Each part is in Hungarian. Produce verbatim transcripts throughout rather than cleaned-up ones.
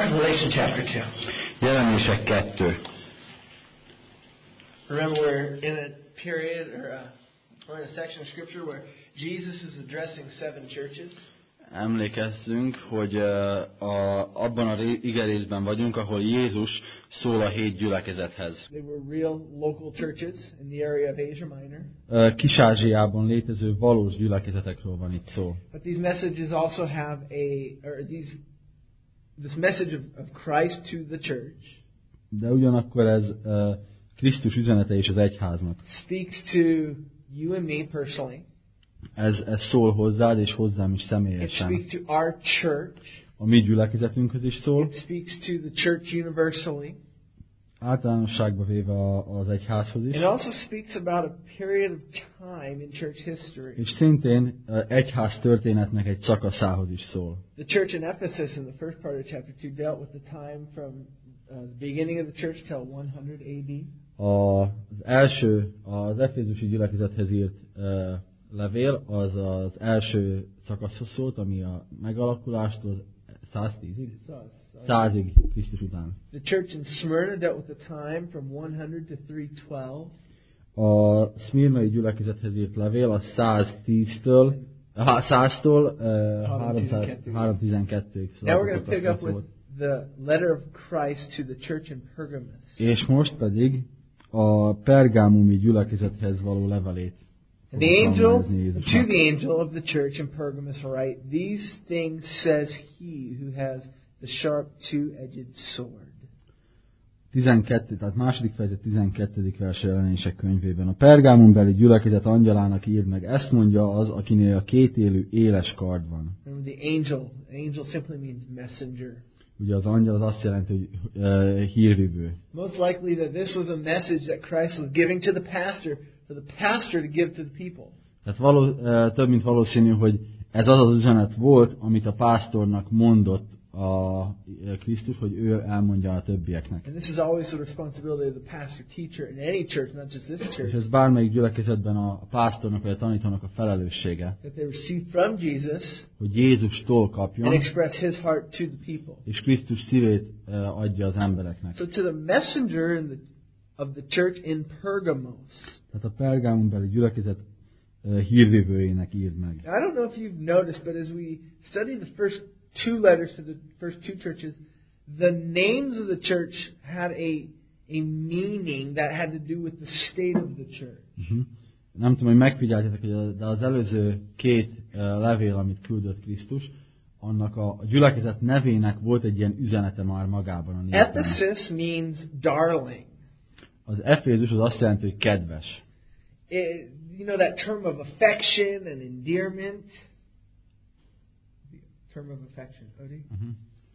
Revelation chapter two. Jelenések kettő. Remember, we're in a period, or a, we're in a section of Scripture where Jesus is addressing seven churches. Emlékezzünk, hogy uh, a, abban a ré, igerészben vagyunk, ahol Jézus szól a hét gyülekezethez. They were real local churches in the area of Asia Minor. Uh, Kis-Ázsiában létező valós gyülekezetekről van itt szó. But these messages also have a, or these, this message of, of Christ to the church. De ugyanakkor ez uh, Krisztus üzenete és az egyháznak. Speaks to you and me personally. Ez, ez szól hozzád és hozzám is It személyesen. speaks to our church. A mi gyülekezetünkhöz is szól. It speaks to the church universally. Általánosságban véve a, az egyházhoz is. It also speaks about a period of time in church history. És szintén uh, egyház történetnek egy szakaszához is szól. The church in Ephesus in the first part of chapter two dealt with the time from uh, the beginning of the church till one hundred A D. Az első, az efézusi gyülekezethez írt uh, levél, az az első szakaszhoz szólt, ami a megalakulástól száztízig, százig Krisztus után. The church in Smyrna dealt with the time from one hundred to three twelve. A szmirnai gyülekezethez írt levél a száztíztől, száztól uh, háromszáztizenkettőig. Now we're going to pick up with the letter of Christ to the church in Pergamos. És most pedig a pergámumi gyülekezethez való levelét. The angel, to the angel of the church in Pergamos write, these things says he who has the sharp two-edged sword. tizenkettő, tehát második fejezet tizenkettedik vers Jelenések könyvében. A pergámumbeli gyülekezet angyalának írd meg, ezt mondja az, akinél a kétélű éles kard van. Remember the angel, angel simply means messenger. Ugye az angyal az azt jelenti, hogy uh, hírvivő. Most likely that this was a message that Christ was giving to the pastor, for the pastor to give to the people. Tehát való, uh, több mint valószínű, hogy ez az az üzenet volt, amit a pásztornak mondott a Krisztus, hogy ő elmondja a többieknek. And this is always the responsibility of the pastor teacher in any church, not just this church. És ez bármelyik gyülekezetben a pásztornak vagy a tanítónak a felelőssége. That they receive from Jesus, hogy Jézustól kapjon, and express his heart to the people. És Krisztus szívét uh, adja az embereknek. So to the messenger in the, of the church in Pergamos. Tehát a pergámumbeli gyülekezet uh, hírvivőjének írd meg. Now, I don't know if you've noticed, but as we study the first two letters to the first two churches, the names of the church had a a meaning that had to do with the state of the church. Uh-huh. Nem tudom, hogy megfigyeltetek, hogy de az előző két uh, levél, amit küldött Krisztus, annak a, a gyülekezet nevének volt egy ilyen üzenete már magában. A Ephesus means darling. Az Efézus az azt jelenti, hogy kedves. It, you know that term of affection and endearment. Term of affection, Odie? Uh-huh.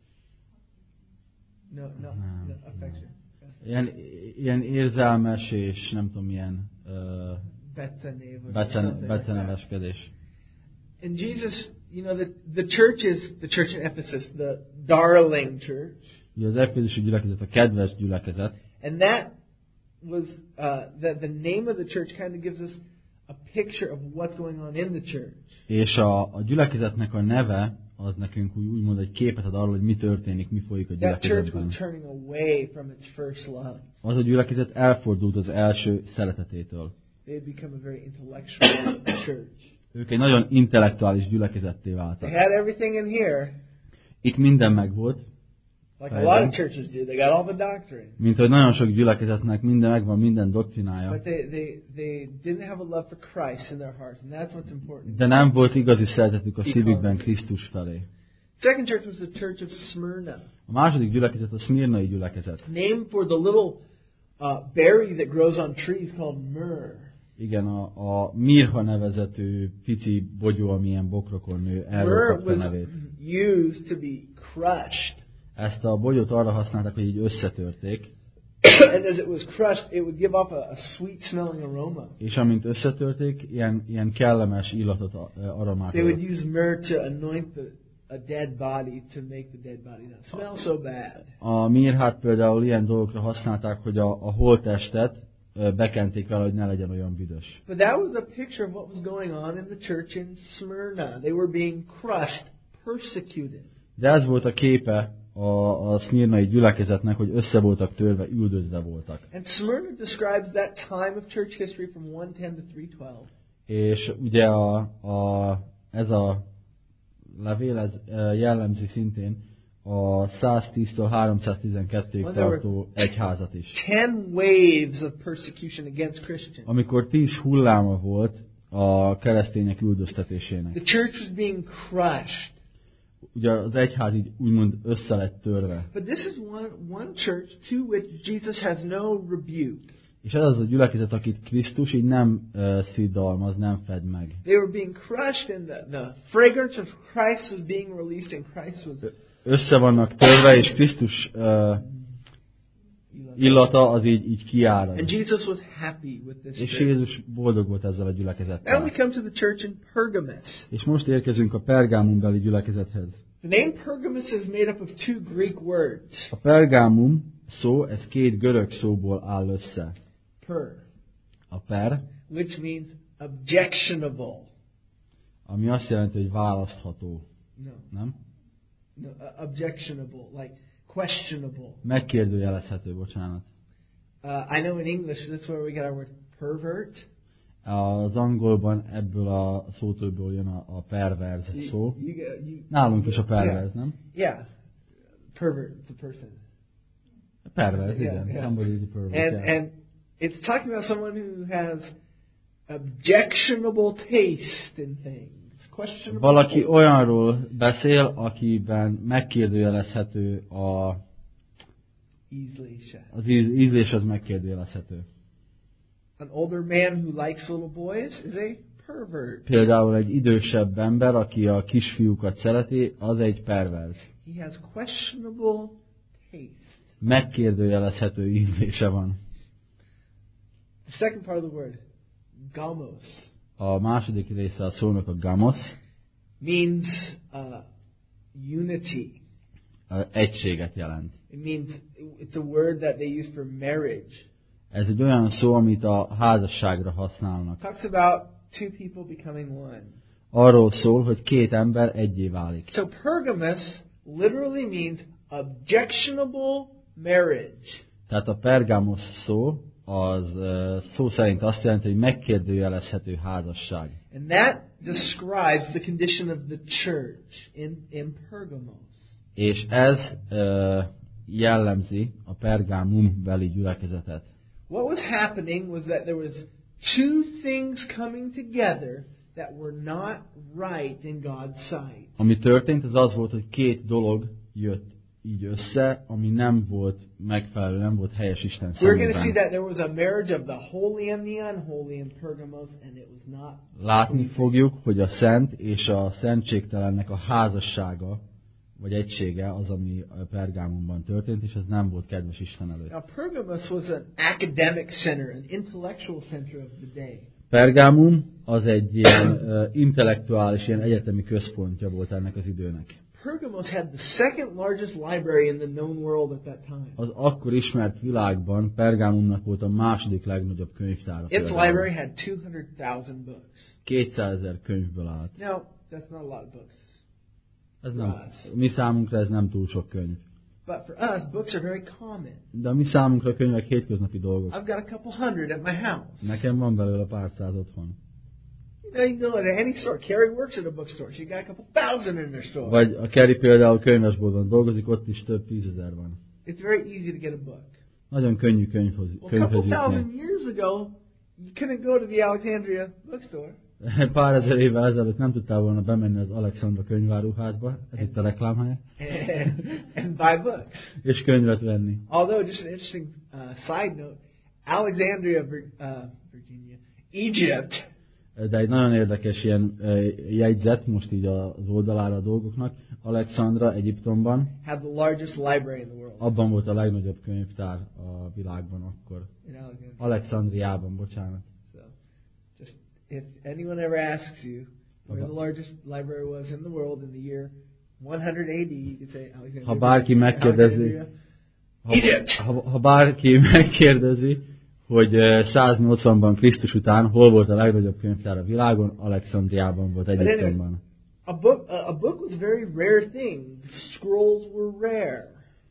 No, no, no affection. Ilyen, ilyen érzelmes és nem tudom milyen uh, beceneveskedés. And Jesus, you know, the the church is the church in Ephesus, the darling church. Ugye az efézusi gyülekezet a kedves gyülekezet. And that was uh, the the name of the church kind of gives us a picture of what's going on in the church. És a, a gyülekezetnek a neve az nekünk úgy, úgymond egy képet ad arról, hogy mi történik, mi folyik a gyülekezetben. Az a gyülekezet elfordult az első szeretetétől. Ők egy nagyon intellektuális gyülekezetté váltak. Itt minden megvolt. Like a lot of churches do, they got all the doctrine. Mint hogy nagyon sok gyülekezetnek minden megvan, minden doktrinája. But they they they didn't have a love for Christ in their hearts, and that's what's important. De nem volt igazi szeretetük a szívükben Krisztus felé. Second church was the church of Smyrna. A második gyülekezet a szmirnai gyülekezet. Named for the little uh, berry that grows on trees called myrrh. Igen, a, a mirha nevezetű pici bogyó, ami ilyen bokrokon nő, erről kapta nevét. Used to be crushed. Ezt a bogyót arra használták, hogy így összetörték. And as it was crushed, it would give off a, a sweet smelling aroma. És amint összetörték, ilyen ilyen kellemes illatot, aromát. They would use myrrh to anoint the a dead body to make the dead body not smell so bad. A mirhát például ilyen dolgokra használták, hogy a, a holttestet bekenték vele, hogy ne legyen olyan büdös. But that was a picture of what was going on in the church in Smyrna. They were being crushed, persecuted. De ez volt a képe a, a szmirnai gyülekezetnek, hogy össze voltak törve, üldözve voltak. And Smyrna describes that time of church history from one ten to three twelve. És ugye a, a, ez a levél ez jellemzi szintén a száztíztől háromszáztizenkettőig tartó egyházat is. Ten waves of persecution against Christians. Amikor tíz hulláma volt a keresztények üldöztetésének. The church was being crushed. Ugye az egyház így úgymond össze lett törve. But this is one, one church to which Jesus has no rebuke. És ez az a gyülekezet, akit Krisztus így nem uh, szidalmaz, nem fed meg. They were being crushed and the, the fragrance of Christ was being released and Christ was... Össze vannak törve, és Krisztus uh, illata az így, így kiárad. And Jesus was happy with this És church. Jézus boldog volt ezzel a Now gyülekezettel. we come to the church in Pergamos. És most érkezünk a Pergámumbeli gyülekezethez. The name Pergamos is made up of two Greek words. A Pergámum szó, ez két görög szóból áll össze. Per, A per, which means objectionable. ami azt jelenti, hogy választható. No, Nem? no, uh, objectionable, like questionable. Megkérdőjelezhető, bocsánat. Uh, I know in English that's where we get our word pervert. Az angolban ebből a szótőből jön a, a perverz szó. You, get- you, Nálunk is a perverz, nem? yeah, pervert, the person. Perverz, Yeah, igen. yeah. Somebody is a pervert, And yeah. and it's talking about someone who has objectionable taste in things. Questionable. Valaki olyanról beszél, akiben megkérdőjelezhető a, ízlése. az íz, ízlés az megkérdőjelezhető. An older man who likes little boys is a pervert. Például egy idősebb ember, aki a kisfiúkat szereti, az egy perverz. He has questionable taste. Megkérdőjelezhető ízlése van. The second part of the word, gamos, A második része a szónak a gamos, means uh, unity. a egységet jelent. It means it's a word that they use for marriage. Ez egy olyan szó, amit a házasságra használnak. It talks about two people becoming one. Arról szól, hogy két ember egyé válik. So Pergamos literally means objectionable marriage. Tehát a pergamos szó, az uh, szó szerint azt jelenti, hogy megkérdőjelezhető házasság. And that describes the condition of the church in, in Pergamos. És ez uh, jellemzi a Pergámum beli gyülekezetet. What was happening was that there was two things coming together that were not right in God's sight. Ami történt, az az volt, hogy két dolog jött így össze, ami nem volt megfelelő, nem volt helyes Isten We're going to see szemében. that there was a marriage of the holy and the unholy in Pergamos, and it was not. Látni fogjuk, hogy a szent és a szentségtelennek a házassága, vagy egysége az, ami a Pergámumban történt, és ez nem volt kedves Isten előtt. Now, Pergamos was an academic center, an intellectual center of the day. Pergámum az egy ilyen uh, intellektuális, ilyen egyetemi központja volt ennek az időnek. Pergamos had the second largest library in the known world at that time. Az akkor ismert világban Pergámumnak volt a második legnagyobb könyvtára. Its például. library had two hundred thousand books. kétszázezer könyvből állt. Now, that's not a lot of books. Ez nem, mi számunkra ez nem túl sok könyv. But for us, books are very common. De a mi számunkra a könyvek hétköznapi dolgok. I've got a couple hundred at my house. Nekem van belőle pár száz otthon. You know, you go to any store. Carrie works at a bookstore. She got a couple thousand in their store. Vagy a Kerry például könyvesboltban dolgozik, ott is több tízezer van. It's very easy to get a book. Nagyon könnyű könyvhoz, Well, a könyvhez couple thousand jutni. years ago, you couldn't go to the Alexandria bookstore. Pár ezer évvel ezelőtt nem tudtál volna bemenni az Alexandra könyváruházba, ez itt a reklámhelye, and, and buy books. és könyvet venni. Although, just an interesting uh, side note, Alexandria, Vir- uh, Virginia, Egypt, De egy nagyon érdekes ilyen uh, jegyzet, most így az oldalára a dolgoknak. Alexandra, Egyiptomban, had the largest library in the world. abban volt a legnagyobb könyvtár a világban akkor. In Alexandria. Alexandriában, bocsánat. So, just if anyone ever asks you where the largest library was in the world in the year one hundred A D, you could say Alexandria. Ha bárki megkérdezi, Alexandria. ha, Egypt! ha, ha bárki megkérdezi, hogy száznyolcvanban Krisztus után hol volt a legnagyobb könyvtár a világon, Alexandriában volt, Egyiptomban. A book, a, a book was a very rare thing. Scrolls were rare.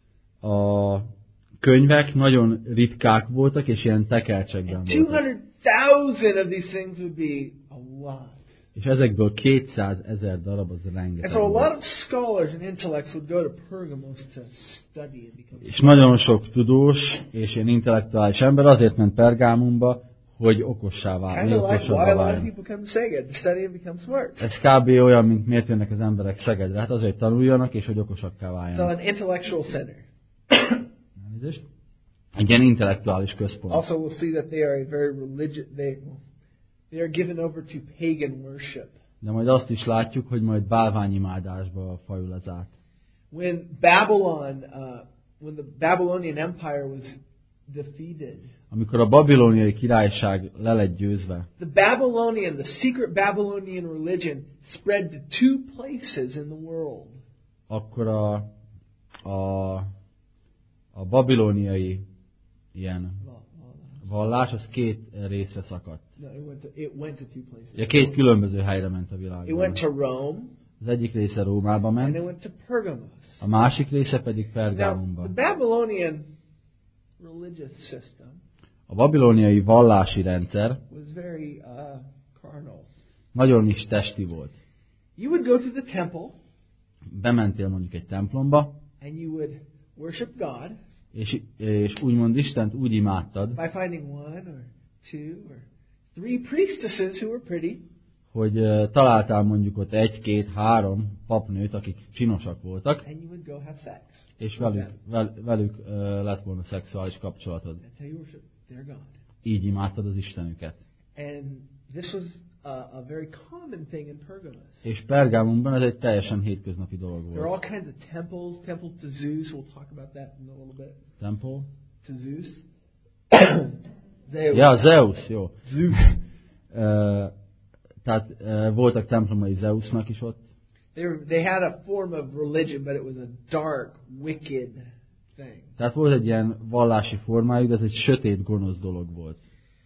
A könyvek nagyon ritkák voltak, és ilyen tekercsekben two voltak. hundred thousand of these things would be a lot. És ezekből kétszázezer darab az rengeteg. And so a volt. lot of scholars and intellects would go to Pergamos to study and become. És nagyon sok tudós és ilyen intellektuális ember azért ment Pergámumba, hogy okossá váljon, Kind of like okosabbá why a lot of váljon. people come to Szeged to study and become smart. Ez kb. Olyan, mint miért jönnek az emberek Szegedre. Hát azért, hogy tanuljanak, és hogy okosakká So váljanak. an intellectual center. Elnézést. Egy ilyen intellektuális központ. Also, we'll see that they are a very religious. They they are given over to pagan worship. De majd azt is látjuk, hogy majd bálványimádásba fajul ez át. When Babylon, uh, when the Babylonian Empire was defeated, Amikor a babiloniai királyság le lett győzve, the Babylonian, the secret Babylonian religion spread to two places in the world. akkor a, a, a babiloniai ilyen vallás az két részre szakadt. No, it went to, it went to two places. Ugye két különböző helyre ment a It világban. went to Rome Az egyik része Rómába and it ment, went to Pergamos. a másik része pedig Now, Pergámumba. the Babylonian religious system A babiloniai vallási rendszer was very uh, carnal. nagyon is testi volt. You would go to the temple Bementél mondjuk egy templomba, and you would worship God és, és úgymond Istent úgy imádtad, by finding one or two or three priestesses who were pretty, hogy uh, találtál mondjuk ott egy, két, három papnőt, akik csinosak voltak, and you would go have sex. és velük, vel, velük uh, lett volna szexuális kapcsolatod. That's how you worship their God. Így imádtad az Istenüket. And this was a, a very common thing in Pergamos. És Pergámumban ez egy teljesen hétköznapi dolog There are volt. all kinds of temples, temples to Zeus. We'll talk about that in a little bit. Temple? To Zeus. Zeus. Ja, Zeus, jó. Zeus. Uh, tehát uh, voltak templomai Zeusnak is ott. They, were, they had a form of religion, but it was a dark, wicked thing. Tehát volt egy ilyen vallási formájuk, de ez egy sötét, gonosz dolog volt.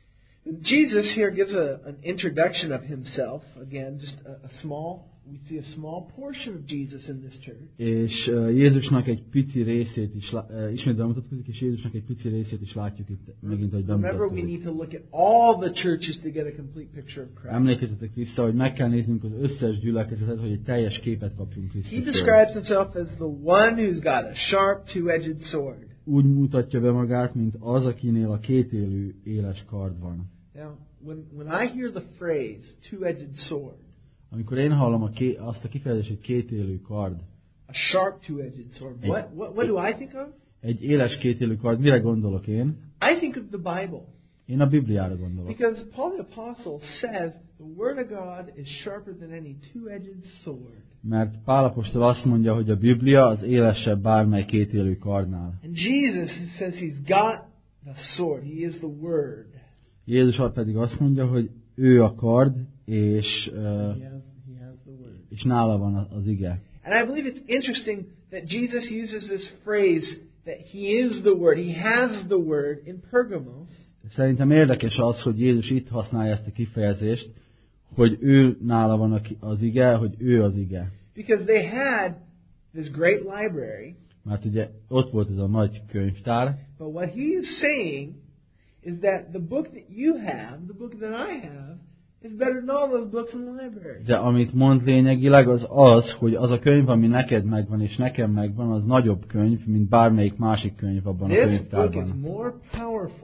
Jesus here gives a, an introduction of himself. Again, just a, a small, we see a small portion of Jesus in this church. És uh, Jézusnak egy pici részét is, uh, ismét bemutatkozik, és Jézusnak egy pici részét is látjuk itt megint, hogy Remember, we bemutatkozik. need to look at all the churches to get a complete picture of Christ. Emlékezzetek vissza, hogy meg kell néznünk az összes gyülekezetet, hogy egy teljes képet kapjunk He Krisztusról. describes himself as the one who's got a sharp, two-edged sword. Úgy mutatja be magát, mint az, akinél a kétélű éles kard van. Now, when, when I hear the phrase, two-edged sword, Amikor én hallom a ké, azt a kifejezést, hogy kétélű kard, a sharp two-edged sword, what, what, what do I think of? egy éles kétélű kard, mire gondolok én? I think of the Bible. Én a Bibliára gondolok. Because Paul the Apostle says the Word of God is sharper than any two-edged sword. Mert Pál apostol azt mondja, hogy a Biblia az élesebb bármely kétélű kardnál. And Jesus says he's got the sword. He is the Word. Jézus pedig azt mondja, hogy ő a kard, és, uh, He has, he has the Word. és nála van az ige. And I believe it's interesting that Jesus uses this phrase that he is the Word. He has the Word in Pergamos. Szerintem érdekes az, hogy Jézus itt használja ezt a kifejezést, hogy ő nála van az ige, hogy ő az ige. Because they had this great library. Mert ugye ott volt ez a nagy könyvtár, But what he is saying is that the book that you have, the book that I have, is better than all those books in the library. de amit mond lényegileg az az, hogy az a könyv, ami neked megvan és nekem megvan, az nagyobb könyv, mint bármelyik másik könyv abban a This book is könyvtárban. more powerful.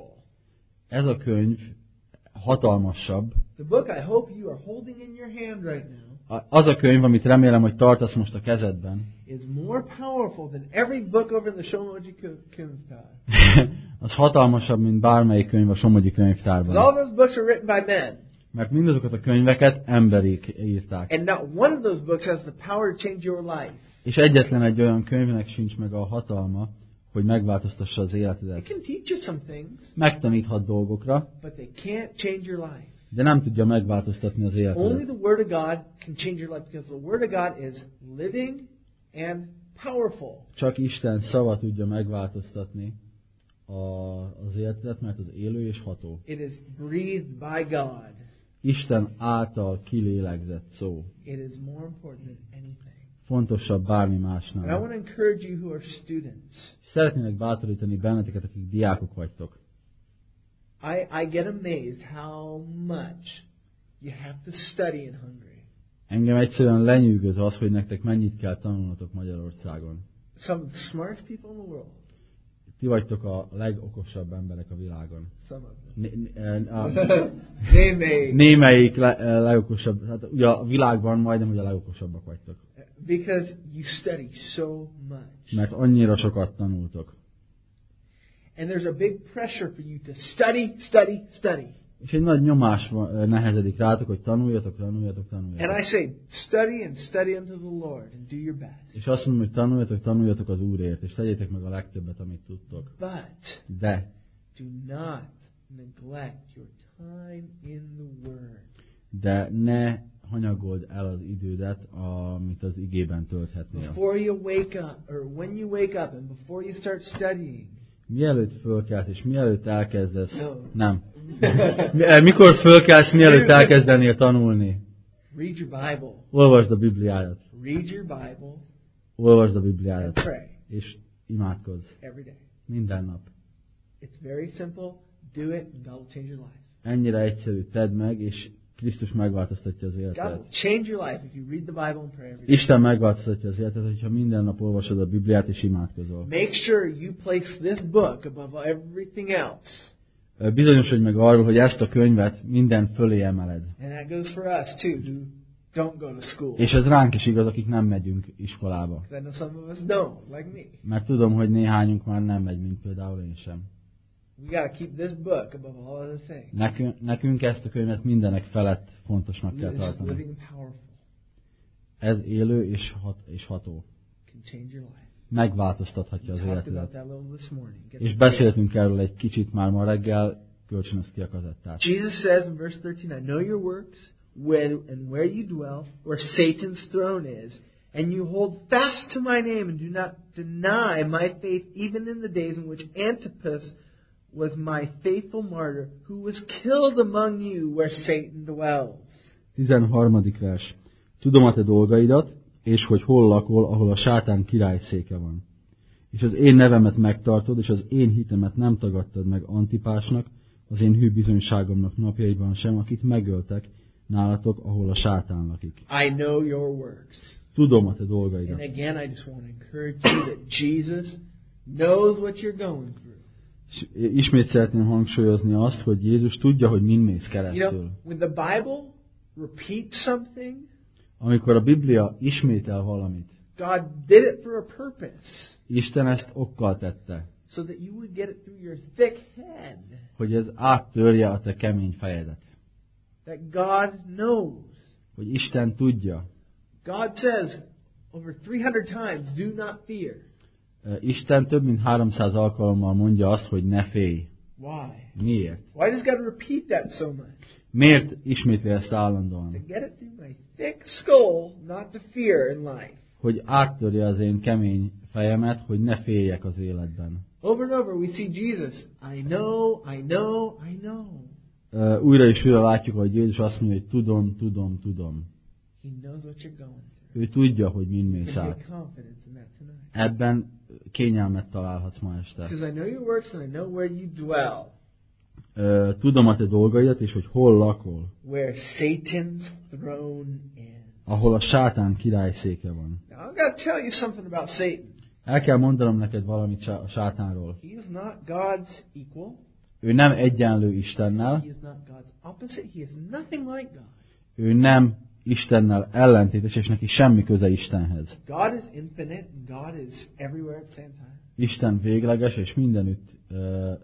Ez a könyv hatalmasabb. The book I hope you are holding in your hand right now Az a könyv, amit remélem, hogy tartasz most a kezedben, is more powerful than every book over in the Shomoji Könyvtár. az hatalmasabb, mint bármelyik könyv a Somogyi Because könyvtárban. all those books are written by men. Mert mindazokat a könyveket emberek írták. And not one of those books has the power to change your life. És egyetlen egy olyan könyvnek sincs meg a hatalma, hogy megváltoztassa az It életedet. can teach you some things, Megtaníthat dolgokra, but they can't change your life. de nem tudja megváltoztatni az Only életedet. the Word of God can change your life because the Word of God is living and powerful. Csak Isten szava tudja megváltoztatni a, az életedet, mert az élő és ható. It is breathed by God. Isten által kilélegzett szó. It is more important than anything. Fontosabb bármi And I másnál. want to encourage you who are students. Szeretnélek bátorítani benneteket, akik diákok vagytok. I, I get amazed how much you have to study in Hungary. Engem egyszerűen lenyűgöz az, hogy nektek mennyit kell tanulnotok Magyarországon. Some of the smartest people in the world. Ti vagytok a legokosabb emberek a világon. Some of them. Né- né- a- They may. Némelyik le, legokosabb, hát ugye a világban majdnem, hogy a legokosabbak vagytok. Because you study so much. Mert annyira sokat tanultok. And there's a big pressure for you to study, study, study. És egy nagy nyomás van- nehezedik rátok, hogy tanuljatok, tanuljatok, And tanuljatok. I say, study and study unto the Lord and do your best. És azt mondom, hogy tanuljatok, tanuljatok az Úrért, és tegyétek meg a legtöbbet, amit tudtok. But De, do not neglect your time in the Word. de ne hanyagold el az idődet, amit az igében tölthetnél. Before you wake up, or when you wake up and before you start studying, Mielőtt fölkelsz, és mielőtt elkezdesz... No. Nem. Mi- Mikor fölkelsz, mielőtt elkezdenél tanulni? read your Bible. Olvasd a Bibliádat. Read your Bible Olvasd a and Bibliádat. pray És imádkozz. every day. Minden nap. It's very simple. Do it and God will change your life. Ennyire egyszerű, tedd meg, és Krisztus megváltoztatja az God will életet. change your life if you read the Bible and pray every day. Isten megváltoztatja az életet, hogyha minden nap olvasod a Bibliát és imádkozol. Make sure you place this book above everything else. Bizonyosodj meg arról, hogy ezt a könyvet minden fölé emeled. And that goes for us too, who don't go to school. És ez ránk is igaz, akik nem megyünk iskolába. 'Cause I know some of us don't, like me. Mert tudom, hogy néhányunk már nem megy, mint például én sem. We got to keep this book above all other things. Nekünk, nekünk ezt a könyvet mindenek felett fontosnak kell It's tartani. living and powerful. Ez élő és, hat, és ható. Can change your life. Megváltoztathatja We az talked about életedet. that a little this morning. Get És the- beszéltünk erről egy kicsit már ma reggel, kölcsönöz ki a kazettát. Jesus says in verse thirteen, I know your works, where and where you dwell, where Satan's throne is, and you hold fast to my name and do not deny my faith, even in the days in which Antipas was my faithful martyr, who was killed among you where Satan dwells. tizenharmadik vers. Tudom a te dolgaidat, és hogy hol lakol, ahol a sátán királyszéke van. És az én nevemet megtartod, és az én hitemet nem tagadtad meg Antipásnak, az én hű bizonyságomnak napjaiban sem, akit megöltek nálatok, ahol a sátán lakik. I know your works. Tudom a te And dolgaidat. again, I just want to encourage you that Jesus knows what you're going through. És ismét szeretném hangsúlyozni azt, hogy Jézus tudja, hogy min mész You keresztül. know, when the Bible repeats something, Amikor a Biblia ismétel valamit, God did it for a purpose. Isten ezt okkal tette, So that you would get it through your thick head hogy ez áttörje a te kemény fejedet. that God knows. Hogy Isten tudja. God says over three hundred times, do not fear. Isten több mint háromszáz alkalommal mondja azt, hogy ne félj. Why? Miért? Why does God repeat that so much? Miért ismétli ezt To állandóan? get it through my thick skull not to fear in life. Hogy áttörje az én kemény fejemet, hogy ne féljek az életben. Over and over we see Jesus. I know, I know, I know. Uh, újra és újra látjuk, hogy Jézus azt mondja, hogy tudom, tudom, tudom. He knows what you're going through. Ő tudja, hogy min You mész can át. get confidence in that tonight. Ebben kényelmet találhatsz ma este. Because I know your works and I know where you dwell. Uh, tudom a te dolgaidat, és hogy hol lakol, Where Satan's throne is. ahol a sátán királyszéke van. Now, I've got to tell you something about Satan. El kell mondanom neked valamit sá- a sátánról. He is not God's equal. Ő nem egyenlő Istennel, He is not God's opposite. He is nothing like God. ő nem Istennel ellentétes, és neki semmi köze Istenhez. God is infinite and God is everywhere at the same time. Isten végleges, és mindenütt uh,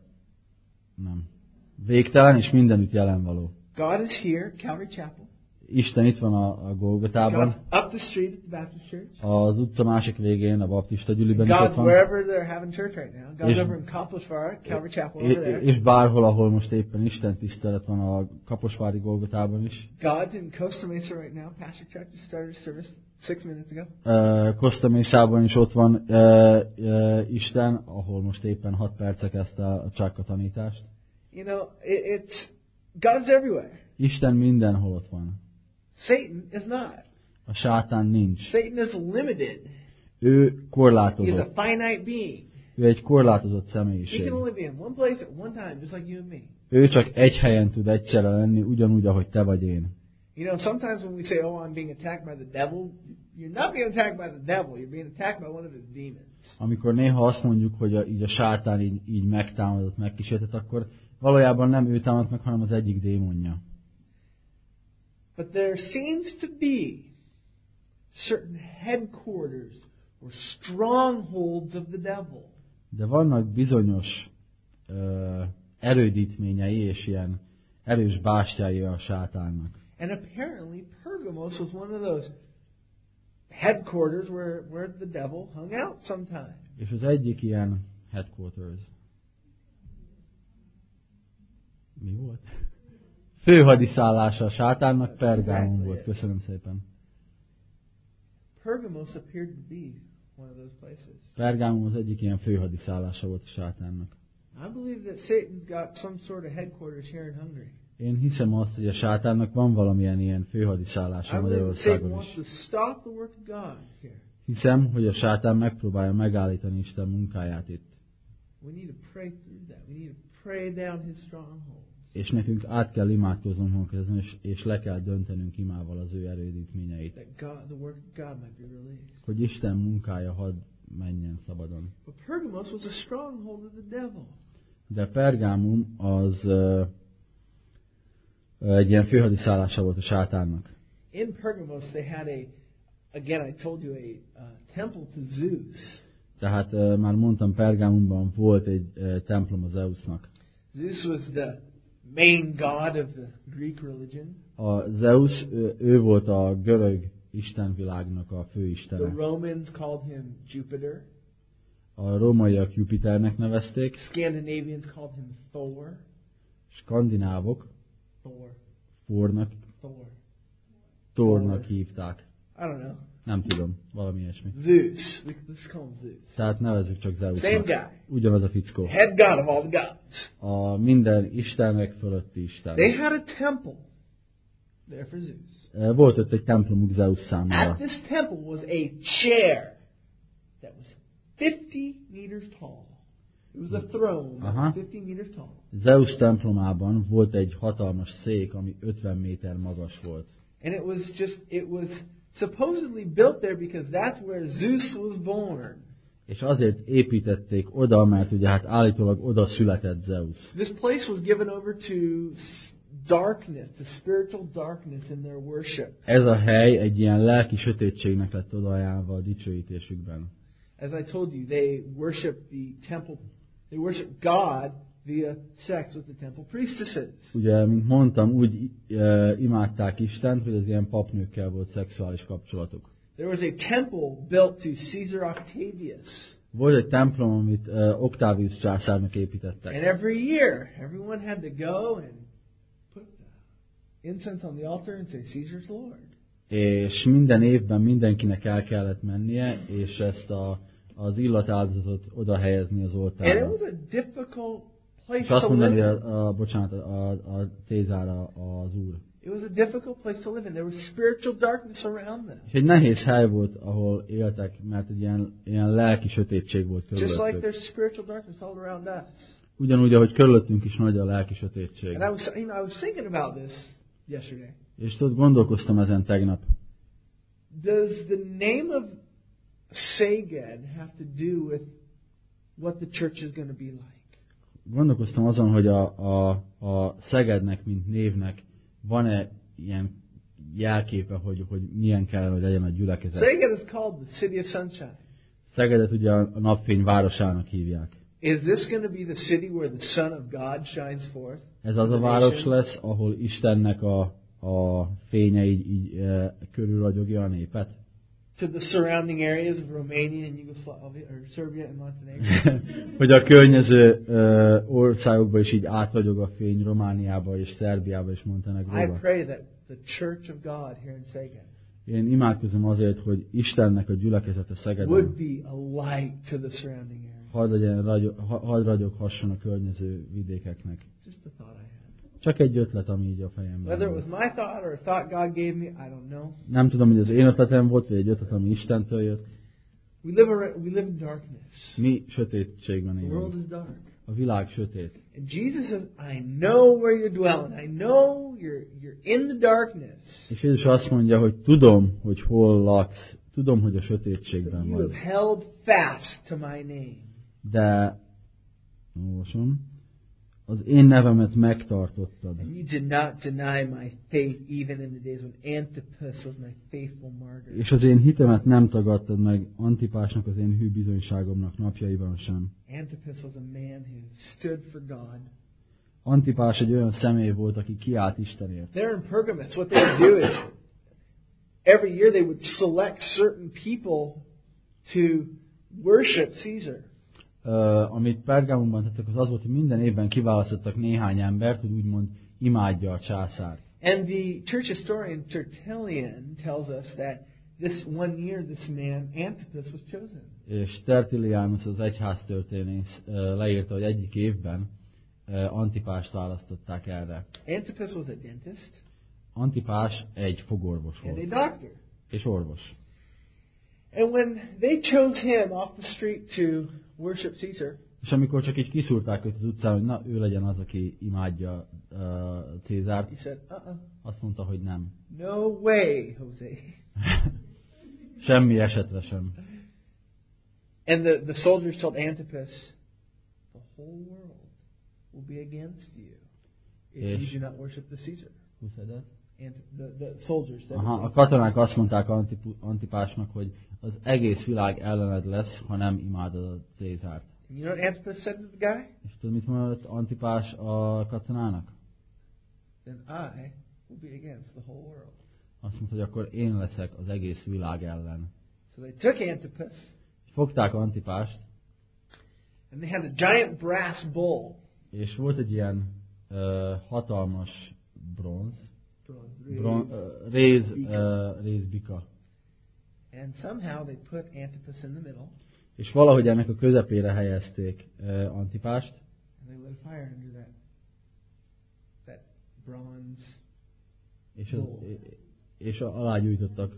nem. Végtelen, és mindenütt jelen való. God is here, Calvary Chapel. Isten itt van a, a Golgotában, God's up the street at the Baptist Church. az utca másik végén, a baptista gyűliben is ott God's van. wherever they're having church right now. God's És- over in Kaposvár, Calvary Chapel over És, there. és bárhol, ahol most éppen Isten tisztelet van a Kaposvári Golgotában is. God's in Costa Mesa right now. Pastor Chuck just started a service six minutes ago. Uh, Costa Mesában is ott van uh, uh, Isten, ahol most éppen hat percek ezt a, a csak a tanítást. You know, it, it's God's everywhere. Isten mindenhol ott van. Satan is not. A sátán nincs. Satan is limited. Ő He is korlátozott. a finite being. Ő egy korlátozott He személyiség. can only be in one place at one time, just like you and me. Ő csak egy helyen tud egyszerre lenni, ugyanúgy, ahogy te vagy én. You know, sometimes when we say, "Oh, I'm being attacked by the devil," you're not being attacked by the devil. You're being attacked by one of his demons. Amikor néha azt mondjuk, hogy a, így a sátán így, így megtámadott, megkísértett, akkor valójában nem ő támadt meg, hanem az egyik démonja. But there seems to be certain headquarters or strongholds of the devil. De vannak bizonyos ö, erődítményei és ilyen erős bástyái a sátánnak. And apparently Pergamos was one of those headquarters where, where the devil hung out sometimes. És az egyik ilyen headquarters. Mi volt? Főhadiszállása a sátánnak Pergámon volt. Köszönöm szépen. Pergamos appeared to be one of those places. Pergámon az egyik ilyen főhadiszállása volt a sátánnak. I believe that Satan's got some sort of headquarters here in Hungary. Én hiszem azt, hogy a sátánnak van valamilyen ilyen I főhadiszállása believe that Satan Magyarországon wants is. to stop the work of God here. Hiszem, hogy a sátán megpróbálja megállítani Isten munkáját itt. We need to pray through that. We need to pray down his strongholds. És nekünk át kell imádkoznunk ezen, és, és le kell döntenünk imával az ő erődítményeit. That God, the work of God might be released. Hogy Isten munkája hadd menjen szabadon. But Pergamos was a stronghold of the devil. De Pergámum az uh, egy ilyen főhadiszállása volt a sátánnak. In Pergamos they had a, again I told you, a uh, temple to Zeus. Tehát uh, már mondtam, Pergámumban volt egy uh, templom az Zeusnak. Zeus was the main god of the Greek religion. A Zeus, ő, ő volt a görög istenvilágnak a The főistene. Romans called him Jupiter. A rómaiak Jupiternek nevezték, Scandinavians called him Thor. skandinávok Thor. Fornak, Thor. Thornak hívták. I don't know. Nem tudom, valami ilyesmi. Zeus. We, let's call him Zeus. Tehát nevezzük csak Same Zeusnak. guy. Ugyanaz a fickó. Head god of all the gods. A minden istenek fölötti isten. They had a temple there for Zeus. Volt ott egy templomuk Zeus számára. At this temple was a chair that was fifty meters tall. It was a throne that Aha. was fifty meters tall. Zeus templomában volt egy hatalmas szék, ami ötven méter magas volt. And it was just, it was supposedly built there because that's where Zeus was born. És azért építették oda, mert ugye hát állítólag oda született Zeus. This place was given over to darkness, to spiritual darkness in their worship. Ez a hely egy ilyen lelki sötétségnek lett odaajánlva a dicsőítésükben. As I told you, they worship the temple, they worship God via sex with the temple priestesses. Ugye, mint mondtam, úgy e, imádták Istent, hogy az ilyen papnőkkel volt szexuális kapcsolatuk. There was a temple built to Caesar Octavius. Volt egy templom, amit e, Octavius császárnak építettek. And every year, everyone had to go and put the incense on the altar and say, Caesar's Lord. És minden évben mindenkinek el kellett mennie, és ezt a, az illatáldozatot oda helyezni az And it oltárra. was a difficult place És azt to mondani, live a, in. a, bocsánat, a, a Cézára az úr. It was a difficult place to live in. There was spiritual darkness around them. És egy nehéz hely volt, ahol éltek, mert egy ilyen, ilyen lelki sötétség volt Just like körülöttük. there's spiritual darkness all around us. Ugyanúgy, ahogy körülöttünk is nagy a lelki sötétség. And I was, you know, I was thinking about this yesterday. És tudod, gondolkoztam ezen tegnap. Does the name of Saged have to do with what the church is going to be like? Gondolkoztam azon, hogy a, a, a Szegednek, mint névnek van-e ilyen jelképe, hogy, hogy milyen kellene, hogy legyen a gyülekezet. Saged is called the City of Sunshine. Szegedet ugye a napfény városának hívják. Is this going to be the city where the Son of God shines forth? Ez az a város lesz, ahol Istennek a, a fénye így, így e, körülragyogja a népet. To the surrounding areas of Romania and Yugoslavia, or Serbia and Montenegro? Hogy a környező e, országokba is így átragyog a fény, Romániába és Szerbiába és I Montenegróba. pray that the Church of God here in Saged Én imádkozom azért, hogy Istennek a gyülekezete Szegeden would be a light to the surrounding areas. hadd legyen ragyog, ha- hadd ragyoghasson a környező vidékeknek. Just a thought I had. Csak egy ötlet, ami így a fejemben Whether it volt. was my thought or a thought God gave me, I don't know. Nem tudom, hogy az én ötletem volt, vagy egy ötlet, ami Istentől jött. We live ar- we live in darkness. Mi sötétségben The world élünk. is dark. A világ sötét. And Jesus says, I know where you're dwelling. I know you're you're in the darkness. És Jézus azt mondja, hogy tudom, hogy hol laksz. Tudom, hogy a sötétségben You have vagy. held fast to my name. De, olvasom, az én nevemet megtartottad. And you did not deny my faith even in the days when Antipas was my faithful martyr. És az én hitemet nem tagadtad meg Antipásnak, az én hű bizonyságomnak napjaiban sem. Antipas was a man who stood for God. Antipás egy olyan személy volt, aki kiállt Istenért. There in Pergamos, what they would do is every year they would select certain people to worship Caesar. Uh, amit Pergámonban tettek, az az volt, hogy minden évben kiválasztottak néhány embert, hogy úgymond imádja a császárt. And the church historian Tertullian tells us that this one year this man Antipas was chosen. És Tertullianus, az egyháztörténész uh, leírta, hogy egyik évben uh, Antipást választották erre. Antipas was a dentist Antipás egy fogorvos and a volt, doctor. és orvos. And when they chose him off the street to worship Caesar, És amikor csak így kiszúrták őt az utcán, hogy na, ő legyen az, aki imádja uh, Cézárt, he said, uh-uh, azt mondta, hogy nem. no way, Jose. Semmi esetre sem. And the, the soldiers told Antipas, the whole world will be against you if Yes. you do not worship the Caesar. Who said that? And the, the soldiers said, Aha, a katonák azt mondták Antipu- Antipásnak, hogy az egész világ ellened lesz, ha nem imádod a Cézárt. and you know what Antipas said to the guy? És tudod, mit mondott Antipás a katonának? Then I will be against the whole world. Azt mondta, hogy akkor én leszek az egész világ ellen. So they took Antipas, Fogták Antipást, and they had a giant brass bull. és volt egy ilyen uh, hatalmas bronz, bron, uh, réz, uh, rézbika. And somehow they put Antipas in the middle, És valahogy ennek a közepére helyezték uh, Antipást, and they lit a fire under that that bronze. és, az, Bull. és alágyújtottak.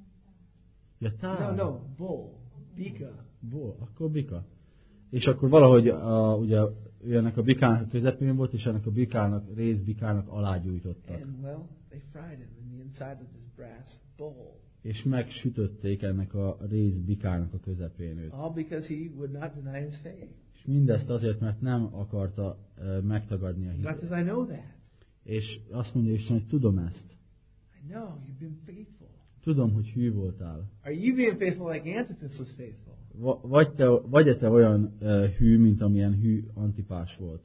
Ja, tá. No, no, bull, bika. Ból, akkor bika. És akkor valahogy a, ugye ő ennek a bikának a közepén volt, és ennek a bikának, részbikának alágyújtottak. And well, they fried him in the inside of this brass bowl. És megsütötték ennek a részbikának a közepén őt. All because he would not deny his faith. És mindezt azért, mert nem akarta uh, megtagadni a God hitét. says, I know that. És azt mondja Isten, hogy tudom ezt. I know you've been faithful. Tudom, hogy hű voltál. Are you being faithful like Antipas was faithful? Va- Vagy te, vagy te olyan uh, hű, mint amilyen hű Antipás volt?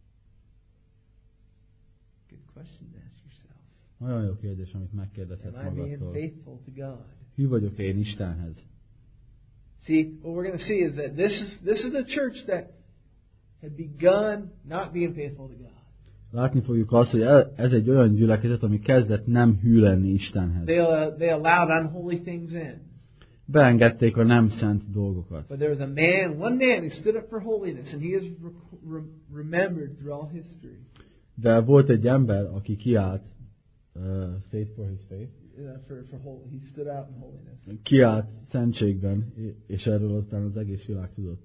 Good question to ask yourself. Nagyon jó kérdés, amit megkérdezhetsz Am I being magadtól. faithful to God? Hű vagyok én Istenhez? See, what we're going to see is that this is this is a church that had begun not being faithful to God. Látni fogjuk azt, hogy el- ez egy olyan gyülekezet, ami kezdett nem hű lenni Istenhez. They uh, they allowed unholy things in. Beengedték a nem szent dolgokat. But there was a man, one man who stood up for holiness, and he is re- re- remembered through all history. De volt egy ember, aki kiállt, uh, stayed for his faith, Uh, for for holy, he stood out in holiness. kiállt szentségben, és erről aztán az egész világ tudott.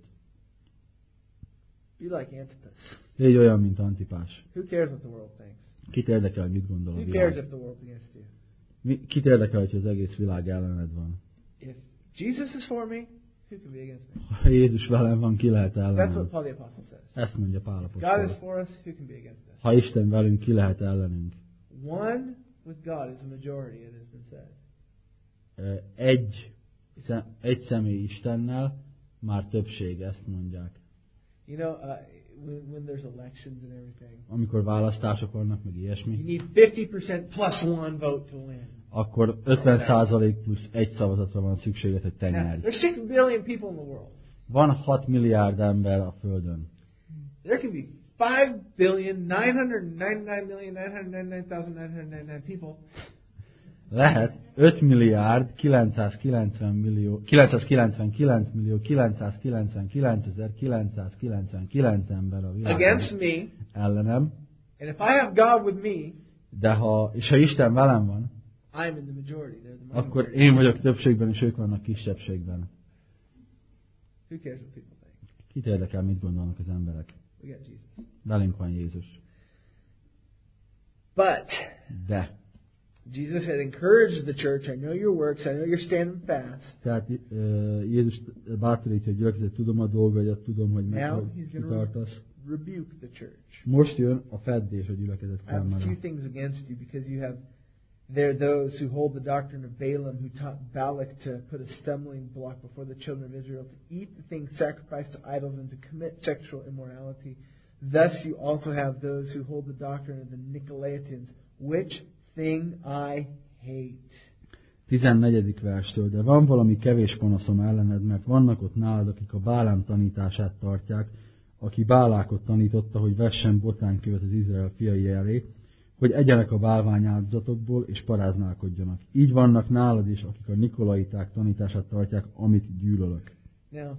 Be like Antipas. Légy olyan, mint Antipás. Who cares what the world thinks? Kit érdekel, hogy mit gondol a Who cares világ? if the world's against you? Mi- Kit érdekel, hogy az egész világ ellened van? If Jesus is for me, who can be against me? Ha Jézus velem van, ki lehet That's what ellenem? Paul the Apostle says. Ezt mondja Pál God is apostol. for us, who can be against us? Ha Isten velünk, ki lehet ellenünk? One with God is a majority, it has been said. Ö, Egy, szem- egy személy Istennel már többség, ezt mondják. You know, uh, when, when there's elections and everything, Amikor választások vannak, meg you ilyesmi, need fifty percent plus one vote to win. akkor ötven százalék plusz egy szavazatra van szükséged, hogy te Now, nyerj. there's six billion people in the world. Van hat milliárd ember a Földön. There can be five billion nine hundred ninety-nine million nine hundred ninety-nine thousand nine hundred ninety-nine people. Lehet öt milliárd kilencszázkilencven millió, kilencszázkilencvenkilenc millió kilencszázkilencvenkilencezer kilencszázkilencvenkilenc ember a világon Against me, ellenem, And if I have God with me, de ha, és ha Isten velem van, I'm in the majority. They're the minority. akkor én vagyok többségben, és ők vannak kisebbségben. Who cares what people think? Kit érdekel, mit gondolnak az emberek? We got Jesus. Velünk van Jézus. But De. Jesus had encouraged the church. I know your works. I know you're standing fast. Tehát uh, Jézus bátorítja a gyülekezet, tudom a dolgaidat, tudom, hogy meg Now hogy he's going kitartasz. to rebuke the church. Most jön a feddés a gyülekezet I have a few számára. things against you because you have there those who hold the doctrine of Balaam, who taught Balak to put a stumbling block before the children of Israel, to eat the things sacrificed to idols and to commit sexual immorality. Thus you also have those who hold the doctrine of the Nicolaitans, which thing I hate. tizennegyedik verstől, de van valami kevés panaszom ellened, mert vannak ott nálad, akik a Bálám tanítását tartják, aki Bálákot tanította, hogy vessen botránykövet az Izrael fiai elé, hogy egyenek a bálványáldozatokból, és paráználkodjanak. Így vannak nálad is, akik a nikolaiták tanítását tartják, amit gyűlölök. Now,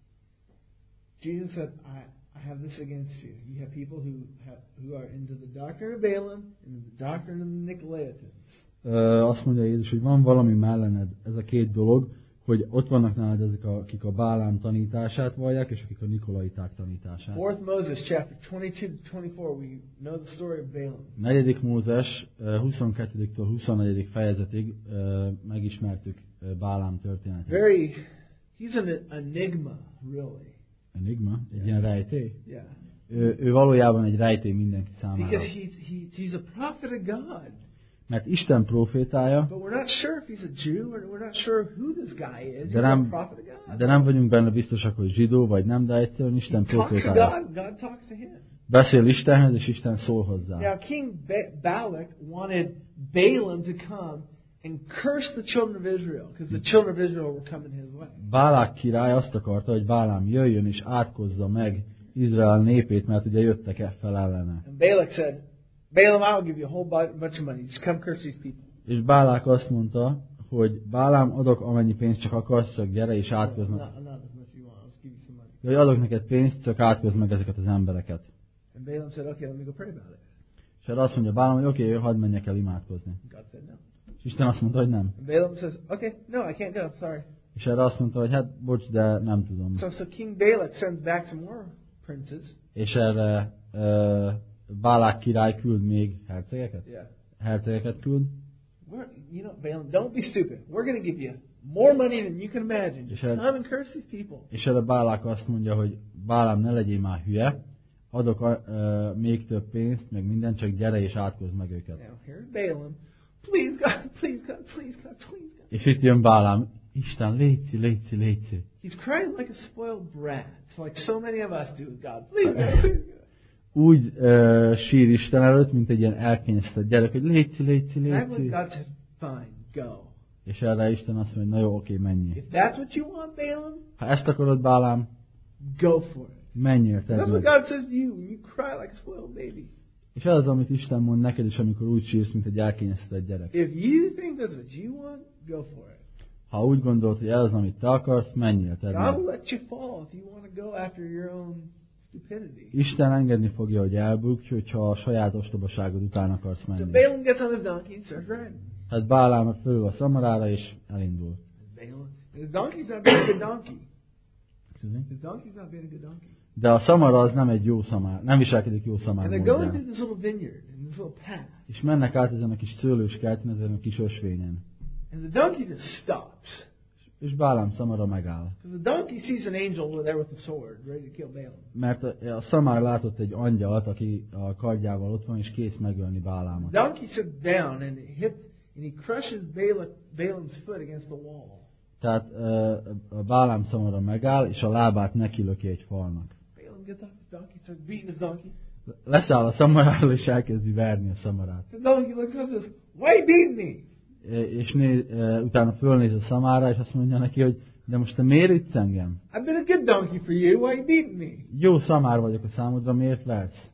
Jesus said, I, I have this against you. You have people who have, who are into the doctrine of Balaam and the doctrine of the Nicolaitans. Uh, azt mondja Jézus, hogy van valami mellened, ez a két dolog, hogy ott vannak nálad ezek, akik a Bálám tanítását vallják, és akik a nikolaiták tanítását. Fourth Moses, chapter twenty-two to twenty-four, we know the story of Balaam. Negyedik Mózes huszonkettőtől huszonnegyedik fejezetig uh, megismertük uh, Bálám történetét. Very, he's an enigma, really. Enigma? Egy ilyen rejtély? Yeah. Ő, ő valójában egy rejtély mindenki számára. Because he's, he, he's a prophet of God. Mert Isten profétája, But we're not sure if he's a Jew, or we're not sure who this guy is. He's de a nem, prophet of God. de nem vagyunk benne biztosak, hogy zsidó vagy nem, de egyszerűen Isten He talks to profétája. God, God talks to him. Beszél Istenhez, és Isten szól hozzá. Now, King ba- Balak wanted Balaam to come and curse the children of Israel, because the children of Israel were coming his way. Bálák király azt akarta, hogy Bálám jöjjön és átkozza meg Izrael népét, mert ugye jöttek e fel ellene. And Balak said, Balaam, I'll give you a whole bu- bunch of money. Just come curse these people. És Bálák azt mondta, hogy Bálám, adok amennyi pénzt csak akarsz, csak gyere és Not, átkoznak. not as much as you want. I'll just give you some money. Hogy adok neked pénzt, csak átkozd meg ezeket az embereket. And Balaam said, okay, let me go pray about it. És erre azt mondja Bálám, hogy oké, okay, hadd menjek el imádkozni. God said no. És Isten azt mondta, hogy nem. And Balaam says, okay, no, I can't go. Sorry. És erre azt mondta, hogy hát bocs, de nem tudom. So, so King Balak sends back some more princes. És erre uh, Bálák király küld még hercegeket? Yeah. Hercegeket küld. We're, you know, Balaam, don't be stupid. We're going to give you more money than you can imagine. Just És, come and curse these people. és erre Bálák azt mondja, hogy Bálám, ne legyél már hülye, adok uh, még több pénzt, meg mindent, csak gyere és átkozd meg őket. Now, here's Balaam. Please, God, please, God, please, God, please, God. És itt jön Bálám, Isten, létszi, létszi, létszi. He's crying like a spoiled brat, like so many of us do with God. Please, God, please, God. Úgy uh, sír Isten előtt, mint egy ilyen elkényeztetett gyerek, hogy létszi, létszi, And I believe létszi. God said, fine, go. És erre Isten azt mondja, na jó, oké, menjél. If that's what you want, Balaam, Ha ezt akarod, Bálám, go for it. menjél, That's tedd what meg. God says to you when you cry like a spoiled baby. És ez az, amit Isten mond neked is, amikor úgy sírsz, mint egy elkényeztetett gyerek. If you think that's what you want, go for it. Ha úgy gondolod, hogy ez az, amit te akarsz, menjél, tedd God meg. will let you fall if you want to go after your own stupidity. Isten engedni fogja, hogy elbukj, hogyha a saját ostobaságod után akarsz So menni. Balaam gets on his donkey and starts riding. Hát Bálám fölül a szamarára, és elindul. Balaam, and his donkey's not being a good donkey. Excuse me? His donkey's not being a good donkey. De a szamara az nem egy jó szamár, nem viselkedik jó szamár And they're going módján. through this little vineyard and this little path. És mennek át ezen a kis szőlőskerten, ezen a kis ösvényen. And the donkey just stops. És Bálám szamara megáll. Because the donkey sees an angel there with a sword, ready to kill Balaam. Mert a, a szamár látott egy angyalt, aki a kardjával ott van, és kész megölni Bálámot. The donkey sits down and hits, and he crushes Balaam, Balaam's foot against the wall. Tehát uh, a Bálám szamara megáll, és a lábát nekilöki egy falnak. Balaam gets off his donkey, starts beating his donkey. Leszáll a szamaráról, és elkezdi verni a szamarát. The donkey looks up and says, "Why you beating me?" És néz, uh, utána fölnéz a szamára, és azt mondja neki, hogy de most te miért ütsz engem? I've been a good donkey for you. Why you beating me? Jó szamár vagyok a számodra, miért versz?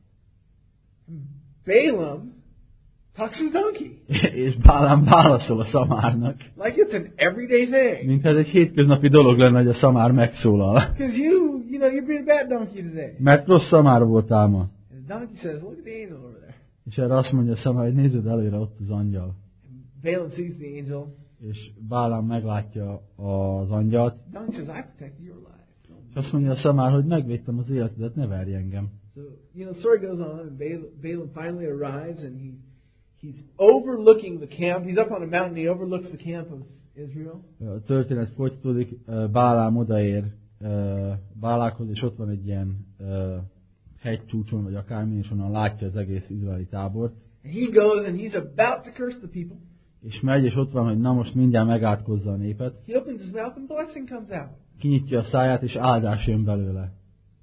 Balaam talks to his donkey És Bálám válaszol a szamárnak. like it's an everyday thing. Mint ez egy hétköznapi dolog lenne, hogy a szamár megszólal. Because you, you know, you're being a bad donkey today. Mert rossz szamár voltál ma. And the donkey says, "Look at the angel over there." És erre azt mondja Szamár, hogy nézd előre, ott az angyal. Balaam sees the angel. És Bálám meglátja az angyalt, Balaam says, I protected your life. és azt mondja Szamár, hogy megvédtem az életedet, ne verj engem. So, you know, the story goes on, and Balaam, Balaam finally arrives, and he he's overlooking the camp. He's up on a mountain, he overlooks the camp of Israel. A történet folytatódik, Bálám odaér Bálákhoz, és ott van egy ilyen hegycsúcson, vagy akármi, és onnan látja az egész izraeli tábort. And he goes, and he's about to curse the people. És megy, és ott van, hogy na most mindjárt megátkozza a népet. He opens his mouth, and blessing comes out. Kinyitja a száját, és áldás jön belőle.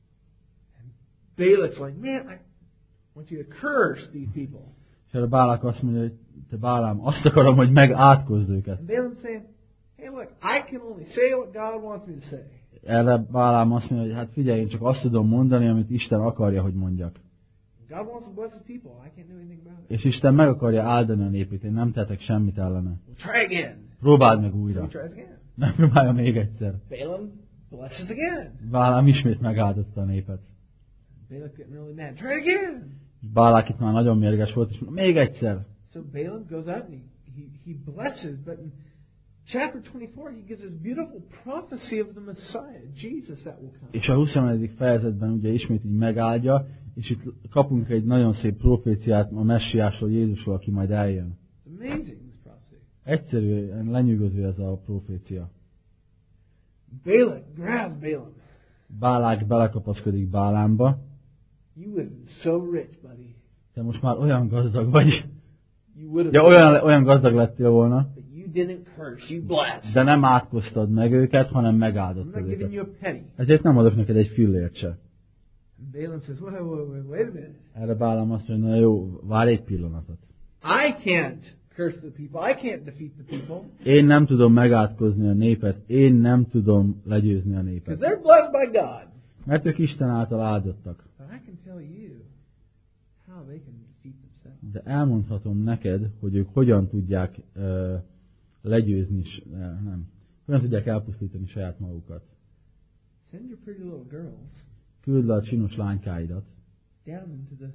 Balak's like, man, I want you to curse these people. És erre Bálák azt mondja, hogy te Bálám, azt akarom, hogy megátkozd őket. And Balaam's saying, hey, look, I can only say what God wants me to say. Erre Bálám azt mondja, hogy hát figyelj, én csak azt tudom mondani, amit Isten akarja, hogy mondjak. God wants to bless his people. I can't do anything about it. És Isten meg akarja áldani a népét, én nem tehetek semmit ellene. We'll try again. Próbáld meg So he újra. tries again. Megpróbálja még egyszer. Balaam blesses again. Bálám ismét megáldotta a népet. Balak's getting really mad. Try again. És Bálák itt már nagyon mérges volt, és mondja, még egyszer. So Balaam goes out and he, he, he blesses, but in chapter twenty-four he gives this beautiful prophecy of the Messiah, Jesus that will come. És a huszonegyedik fejezetben ugye ismét így megáldja, és itt kapunk egy nagyon szép proféciát a messiásról, Jézusról, aki majd eljön. It's amazing, this prophecy. Egyszerűen lenyűgöző ez a profécia. Balak grabs Balaam. Bálák belekapaszkodik Bálámba. You would have been so rich, buddy. Te most már olyan gazdag vagy. You would have Ja, olyan, olyan gazdag lettél volna. but you didn't curse, you blessed. De nem átkoztad meg őket, hanem I'm megáldottad not giving őket. you a penny. Ezért nem adok neked egy fillért se. And Balaam says, wait, wait, wait, wait a minute. Erre Bálám azt mondja, na jó, várj egy pillanatot. I can't curse the people. I can't defeat the people. Én nem tudom megátkozni a népet, én nem tudom legyőzni a Because népet. they're blessed by God. Mert ők Isten által áldottak. But I can tell you how they can defeat themselves. De elmondhatom neked, hogy ők hogyan tudják uh, legyőzni, is, uh, nem, hogyan tudják elpusztítani saját magukat. Send your pretty little girls Küld le a csinos lánykáidat down into the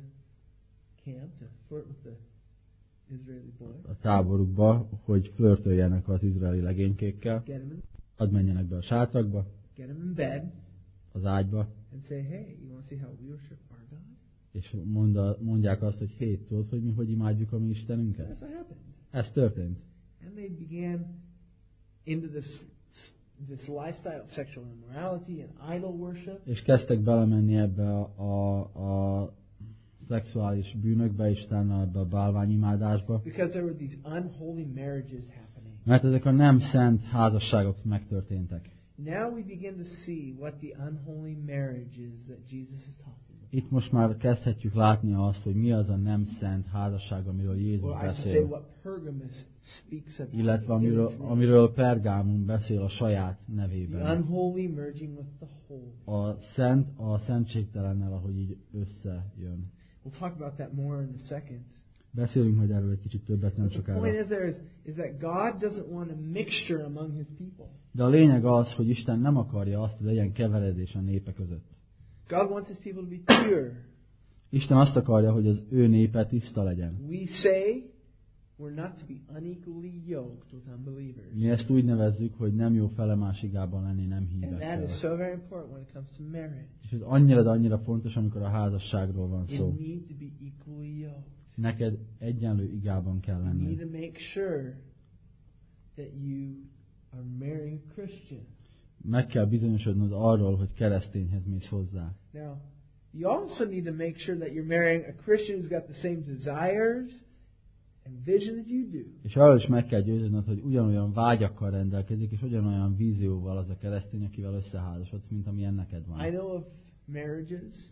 camp to flirt with the Israeli boys. a táborukba, hogy flörtöljenek az izraeli legénykékkel, Get them in, hadd menjenek be a sátrakba, get them in bed az ágyba, and say, hey, you want to see how we worship our God? és mondd, mondják azt, hogy hé, tudod, hogy mi hogy imádjuk a mi Istenünket? That's what happened. Ez történt. And they began into this this lifestyle of sexual immorality and idol worship. És kezdtek belemenni ebbe a, a, a szexuális bűnökbe, és utána ebbe a bálványimádásba. Because there were these unholy marriages happening. Mert ezek a nem szent házasságok megtörténtek. Now we begin to see what the unholy marriage is that Jesus is talking about. Itt most már kezdhetjük látni azt, hogy mi az a nem szent házasság, amiről Jézus Well, I should say beszél. what Pergamos speaks about. Illetve in amiről, its name. amiről Pergámon beszél a saját The nevében. unholy merging with the holy. A szent a szentségtelennel, ahogy így összejön. We'll talk about that more in a second. Beszélünk majd erről egy kicsit többet, nem But the point sokára. is there is, is that God doesn't want a mixture among His people. De a lényeg az, hogy Isten nem akarja azt, hogy legyen keveredés a népe között. God wants His people to be pure. Isten azt akarja, hogy az ő népe tiszta legyen. We say we're not to be unequally yoked with unbelievers. Mi ezt úgy nevezzük, hogy nem jó fele másigában lenni nem And that hívekkel. is so very important when it comes to marriage. És ez annyira, de annyira fontos, amikor a házasságról van You szó. need to be equally yoked. Neked egyenlő igában kell You need lenned. to make sure that you are marrying a Christian. Meg kell bizonyosodnod arról, hogy keresztényhez mész hozzá. Now, you also need to make sure that you're marrying a Christian who's got the same desires and vision as you do. És arról is meg kell győződnöd, hogy ugyanolyan vágyakkal rendelkezik, és ugyanolyan vízióval az a keresztény, akivel összeházasodsz, mint amilyen neked I van. know of marriages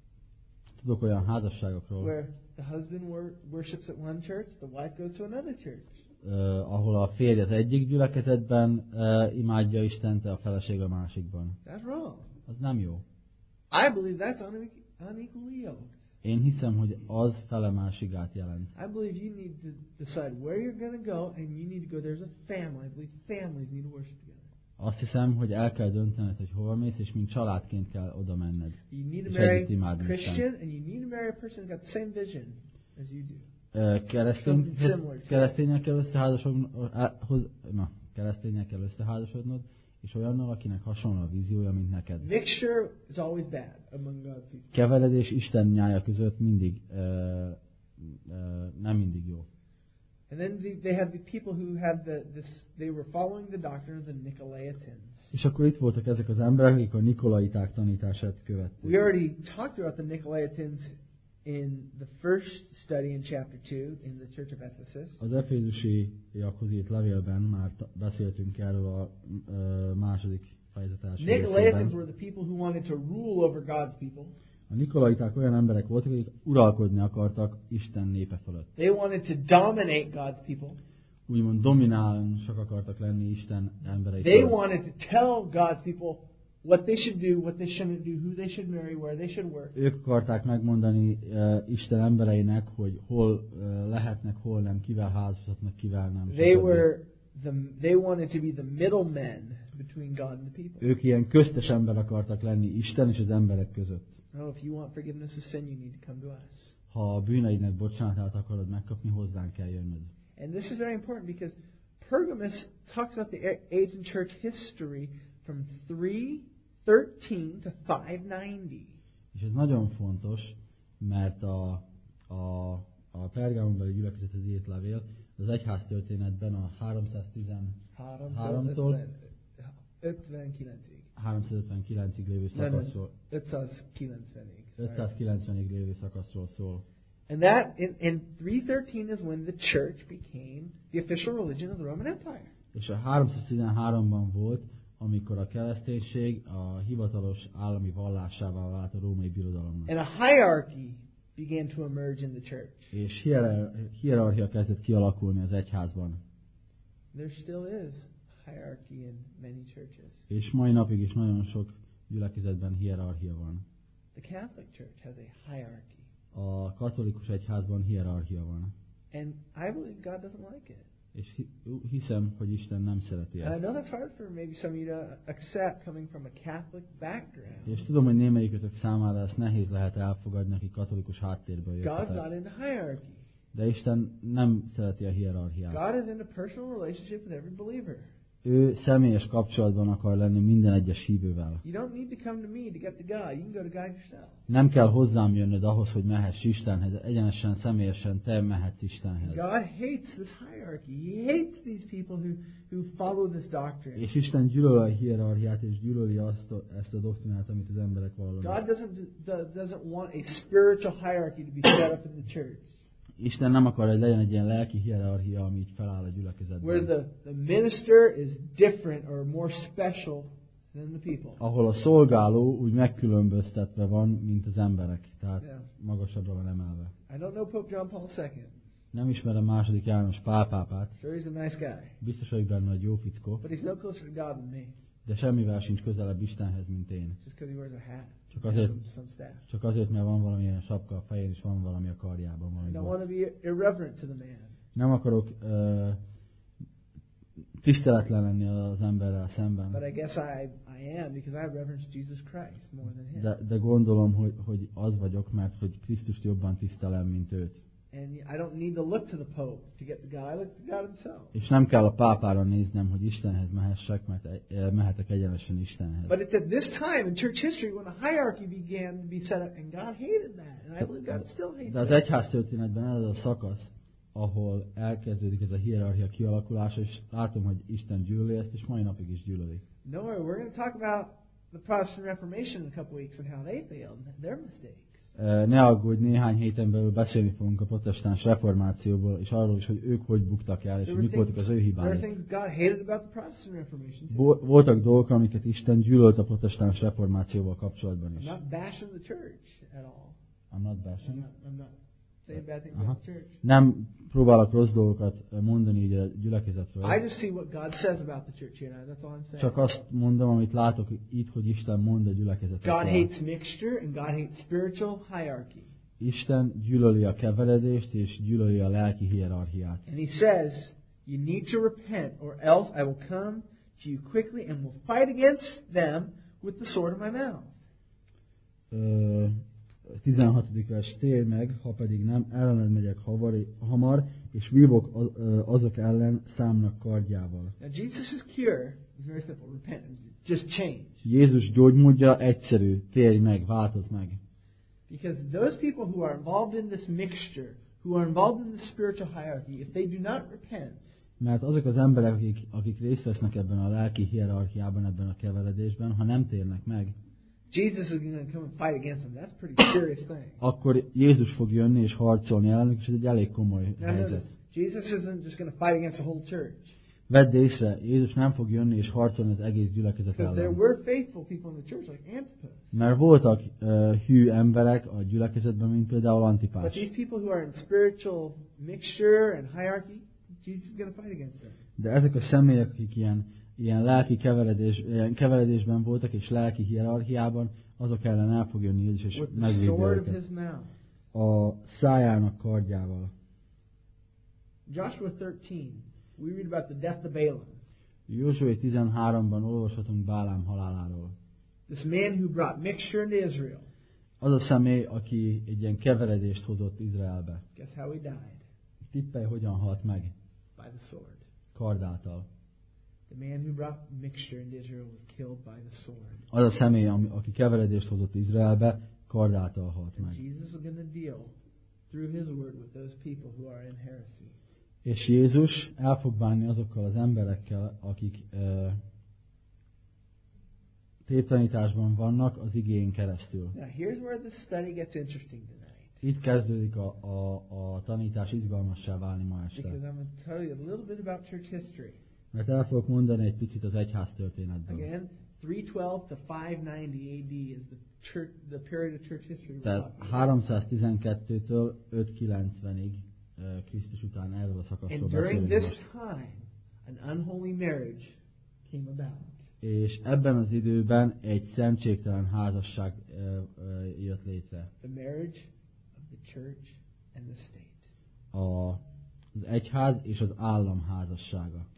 Tudok olyan házasságokról, where the husband wor- worships at one church, the wife goes to another church. uh, ahol a férj az egyik gyülekezetben uh, imádja Istent, a feleség a másikban. That's wrong. Az nem jó. I believe that's une- unequally yoked. Én hiszem, hogy az felemásigát jelent. I believe you need to decide where you're going to go, and you need to go. There's a family. I believe families need to worship together. Azt hiszem, hogy el kell döntened, hogy hova mész, és mint családként kell oda menned. You need to És marry együtt a imádni Christian, Istent. and you need to marry a person who's got the same vision. as you do. Ö, Keresztény, Something similar to keresztényekkel összeházasodnod, keresztényekkel összeházasodnod, és olyannal, akinek hasonló a víziója, mint neked. Mixture is always bad among God's people. Keveredés Isten nyája között mindig ö, ö, nem mindig jó. And then the, they had the people who had the this. They were following the doctrine of the Nicolaitans. És akkor itt voltak ezek az emberek, akik a nikolaiták tanítását követték. We already talked about the Nicolaitans in the first study in chapter two in the Church of Ephesus. Az Efézusiakhoz írt levélben már t- beszéltünk erről a ö, második fejezet első Nicolaitans részében. were the people who wanted to rule over God's people. A nikolaiták olyan emberek voltak, akik uralkodni akartak Isten népe fölött. They wanted to dominate God's people. Úgymond dominálósak akartak lenni Isten emberei They fölött. wanted to tell God's people what they should do, what they shouldn't do, who they should marry, where they should work. Ők akarták megmondani uh, Isten embereinek, hogy hol uh, lehetnek, hol nem, kivel házasodhatnak, kivel nem. They stb. were the they wanted to be the middlemen between God and the people. Ők ilyen köztes ember akartak lenni Isten és az emberek között. Oh, if you want forgiveness of sin, you need to come to us. Ha a bűneidnek bocsánatát akarod megkapni, hozzánk kell jönnöd. And this is very important because Pergamos talks about the ancient church history from three thirteen to five ninety. És ez nagyon fontos, mert a, a, a Pergámonbeli gyülekezethez írt levél az egyház történetben a háromszáztizenháromtól ötvenkilencig. háromszázötvenkilencig lévő Nem, nem. szakaszról, ötszázkilencvenig. sorry. ötszázkilencvenig lévő szakaszról szól. And that in, in three thirteen is when the church became the official religion of the Roman Empire. És a háromszáztizenháromban volt, amikor a kereszténység a hivatalos állami vallásává vált a római birodalomnak. And a hierarchy began to emerge in the church. És hierar- hierarchia kezdett kialakulni az egyházban. There still is hierarchy in many churches. És mai napig is nagyon sok gyülekezetben hierarchia van. The Catholic Church has a hierarchy. A katolikus egyházban hierarchia van. And I believe God doesn't like it. És hi- hiszem, hogy Isten nem szereti And I ezt. know that's hard for maybe some of you to accept coming from a Catholic background. És tudom, hogy némelyikötök számára ezt nehéz lehet elfogadni, aki katolikus háttérből God's jöttetek. not into hierarchy. De Isten nem szereti a hierarchiát. God is in a personal relationship with every believer. Ő személyes kapcsolatban akar lenni minden egyes hívővel. You don't need to come to me to get to God. You can go to God yourself. Nem kell hozzám jönnöd ahhoz, hogy mehess Istenhez. Egyenesen, személyesen te mehetsz Istenhez. God hates this hierarchy. He hates these people who, who follow this doctrine. És Isten gyűlöli a hierarchiát, és gyűlöli azt a, ezt a doktrinát, amit az emberek God vallanak. doesn't, doesn't want a spiritual hierarchy to be set up in the church. Isten nem akar, hogy legyen egy ilyen lelki hierarchia, ami így feláll a Where gyülekezetben. the, the minister is different or more special than the people. Ahol a szolgáló úgy megkülönböztetve van, mint az emberek. Tehát Yeah. magasabbra van emelve. I don't know Pope John Paul the Second. Nem ismerem második János Pál pápát. Sure, he's a nice guy. Biztos vagyok benne, hogy jó fickó. But he's no closer to God than me. De semmivel sincs közelebb Istenhez, mint én. Just because he wears a hat. Csak and azért, some, some staff. csak azért, mert van valamilyen sapka a fején, és van valami a karjában. I Valami don't baj. want to be irreverent to the man. Nem akarok uh, tiszteletlen lenni az emberrel szemben. But I guess I, I am because I reverence Jesus Christ more than him. De, de gondolom, hogy, hogy az vagyok, mert hogy Krisztust jobban tisztelem, mint őt. And I don't need to look to the Pope to get to God. I look to God himself. És nem kell a pápára néznem, hogy Istenhez mehessek, mert e- mehetek egyenesen Istenhez. But it's at this time in church history when the hierarchy began to be set up, and God hated that, and I believe God still hates De az that. egyház történetben ez a szakasz, ahol elkezdődik ez a hierarchia kialakulása, és látom, hogy Isten gyűlöli ezt, és mai napig is gyűlöli. No worry, we're going to talk about the Protestant Reformation in a couple weeks and how they failed, their mistakes. Ne aggódj, néhány héten belül beszélni fogunk a protestáns reformációból, és arról is, hogy ők hogy buktak el, és There hogy were, mik things, voltak az ő there were hibáik. things God hated about the Protestant Reformation too. Vo- Voltak dolgok, amiket Isten gyűlölt a protestáns reformációval kapcsolatban I'm is. not bashing the church at all. I'm not I'm bashing. not, I'm not saying bad things Aha. about the church. Nem próbálok rossz dolgokat mondani így a gyülekezetről. I just see what God says about the church here. That's all I'm saying. Csak azt mondom, amit látok itt, hogy Isten mond a God gyülekezetről. hates mixture and God hates spiritual hierarchy. Isten gyűlöli a keveredést, és gyűlöli a lelki hierarchiát. And he says, you need to repent, or else I will come to you quickly and will fight against them with the sword of my mouth. Ö, tizenhatodik vers, térj meg, ha pedig nem, ellened megyek havar, hamar, és vívok azok ellen számnak kardjával. Now Jesus' cure is very simple. Repentance. Just change. Jézus gyógymódja egyszerű, térj meg, változz meg. Because those people who are involved in this mixture, who are involved in the spiritual hierarchy, if they do not repent, mert azok az emberek, akik, akik részt vesznek ebben a lelki hierarchiában, ebben a keveredésben, ha nem térnek meg, Jesus is going to come and fight against them. That's a pretty serious thing. akkor Jézus fog jönni és harcolni ellenük, és ez egy elég komoly Now helyzet. notice, Jesus isn't just going to fight against the whole church. Vedd észre, Jézus nem fog jönni és harcolni az egész gyülekezet Because there ellen. were faithful people in the church like Antipas. Mert voltak uh, hű emberek a gyülekezetben, mint például But Antipás. these people who are in spiritual mixture and hierarchy, Jesus is going to fight against them. De ezek a személyek, akik ilyen, ilyen lelki keveredés, ilyen keveredésben voltak, és lelki hierarchiában, azok ellen el fog jönni Jézus, és With the megvédje sword of őket. his mouth. A szájának kardjával. Joshua thirteen, we read about the death of Balaam. Józsué tizenháromban olvashatunk Bálám haláláról. This man who brought mixture into Israel. Az a személy, aki egy ilyen keveredést hozott Izraelbe. Guess how he died? Tippelj, hogyan halt meg? By the sword. Kard által. The man who brought mixture into Israel was killed by the sword. Az a személy, ami, aki keveredést hozott Izraelbe, kard által halt And meg. Jesus is going to deal through his word with those people who are in heresy. És Jézus el fog bánni azokkal az emberekkel, akik uh, tévtanításban vannak az igén keresztül. Now here's where the study gets interesting tonight. Itt kezdődik a, a, a tanítás izgalmassá válni ma este. Because I'm going to tell you a little bit about church history. Mert el fogok mondani egy picit az egyház történetből. Again, three twelve to five ninety A D is the church, the period of church history we're Tehát talking about. háromszáztizenkettőtől ötszázkilencvenig uh, Krisztus után erről a szakaszról And during beszélünk this most. time, an unholy marriage came about. És ebben az időben egy szentségtelen házasság uh, uh, jött létre. The marriage of the church and the state. A, az egyház és az állam házassága.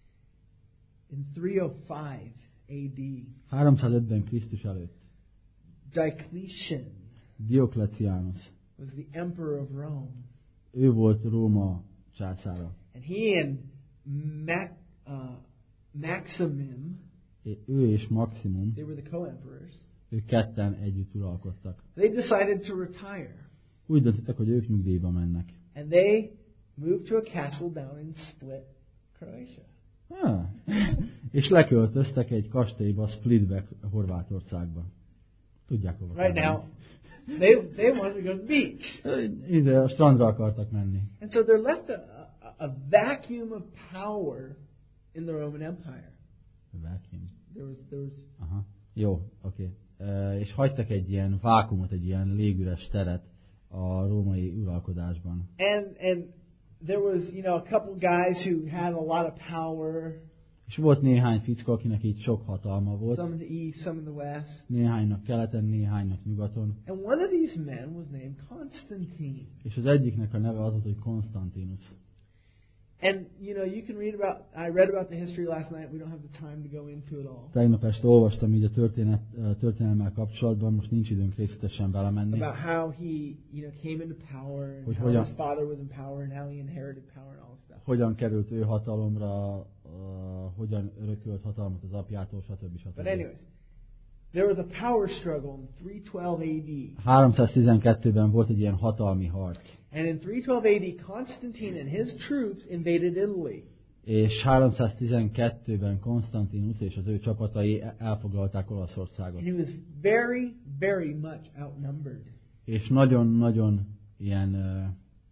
In three oh five A D, háromszázötben Krisztus előtt Diocletian Diokleciánus, was the emperor of Rome. ő volt Róma császára. And he and Mac, uh, Maximum, É- Ő és Maximum, they were the co-emperors, ők ketten együtt uralkodtak. they decided to retire. Úgy döntöttek, hogy ők nyugdíjba mennek. And they moved to a castle down in Split, Croatia. Ah. És leköltöztek egy kastélyba, Splitbe, Horvátországba. Tudják hova. Right kell now, they they wanted to go to the beach. menni. Ide a strandra akartak menni. And so they're left a, a, a vacuum of power in the Roman Empire. Vacuum. There was there was Aha. Jó, oké. Okay. És hagytak egy ilyen vákumot, egy ilyen légüres teret a római uralkodásban. and and there was, you know, a couple guys who had a lot of power, És volt néhány fickó, akinek így sok hatalma volt. some in the east, some in the west. Néhánynak keleten, néhánynak nyugaton. And one of these men was named Constantine. És az egyiknek a neve az volt, hogy Konstantinus. And, you know, you can read about, I read about the history last night. We don't have the time to go into it all. Tegnap este olvastam így a történet, történelemmel kapcsolatban, most nincs időnk részletesen belemenni. About how he, you know, came into power and Hogy how hogyan- his father was in power and how he inherited power and all this stuff. Hogyan került ő hatalomra, uh, hogyan örökölt hatalmat az apjától, stb. stb. But anyways, there was a power struggle in three twelve A D. háromszáztizenkettőben volt egy ilyen hatalmi harc. And in three twelve A D, Constantine and his troops invaded Italy. És háromszáztizenkettőben Konstantinus és az ő csapatai elfoglalták Olaszországot. And he was very, very much outnumbered. És nagyon-nagyon ilyen, uh,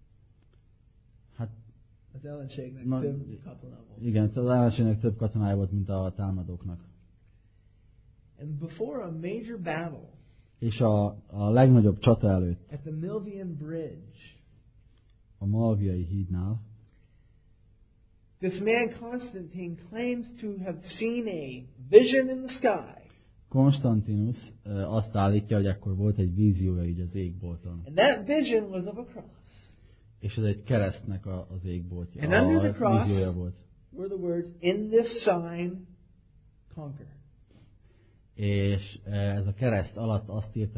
hát Az ellenségnek Na- több katona volt. igen, az ellenségnek több katonája volt, mint a támadóknak. And before a major battle És a, a legnagyobb csata előtt, at the Milvian Bridge, a Malviai hídnál, this man Constantine claims to have seen a vision in the sky. Konstantinus uh, azt állítja, hogy ekkor volt egy víziója így az égbolton. And that vision was of a cross. És ez egy keresztnek a, az égboltja. And under the A cross víziója volt. were the words, "In this sign, conquer." És uh, ez a kereszt alatt azt írta, hogy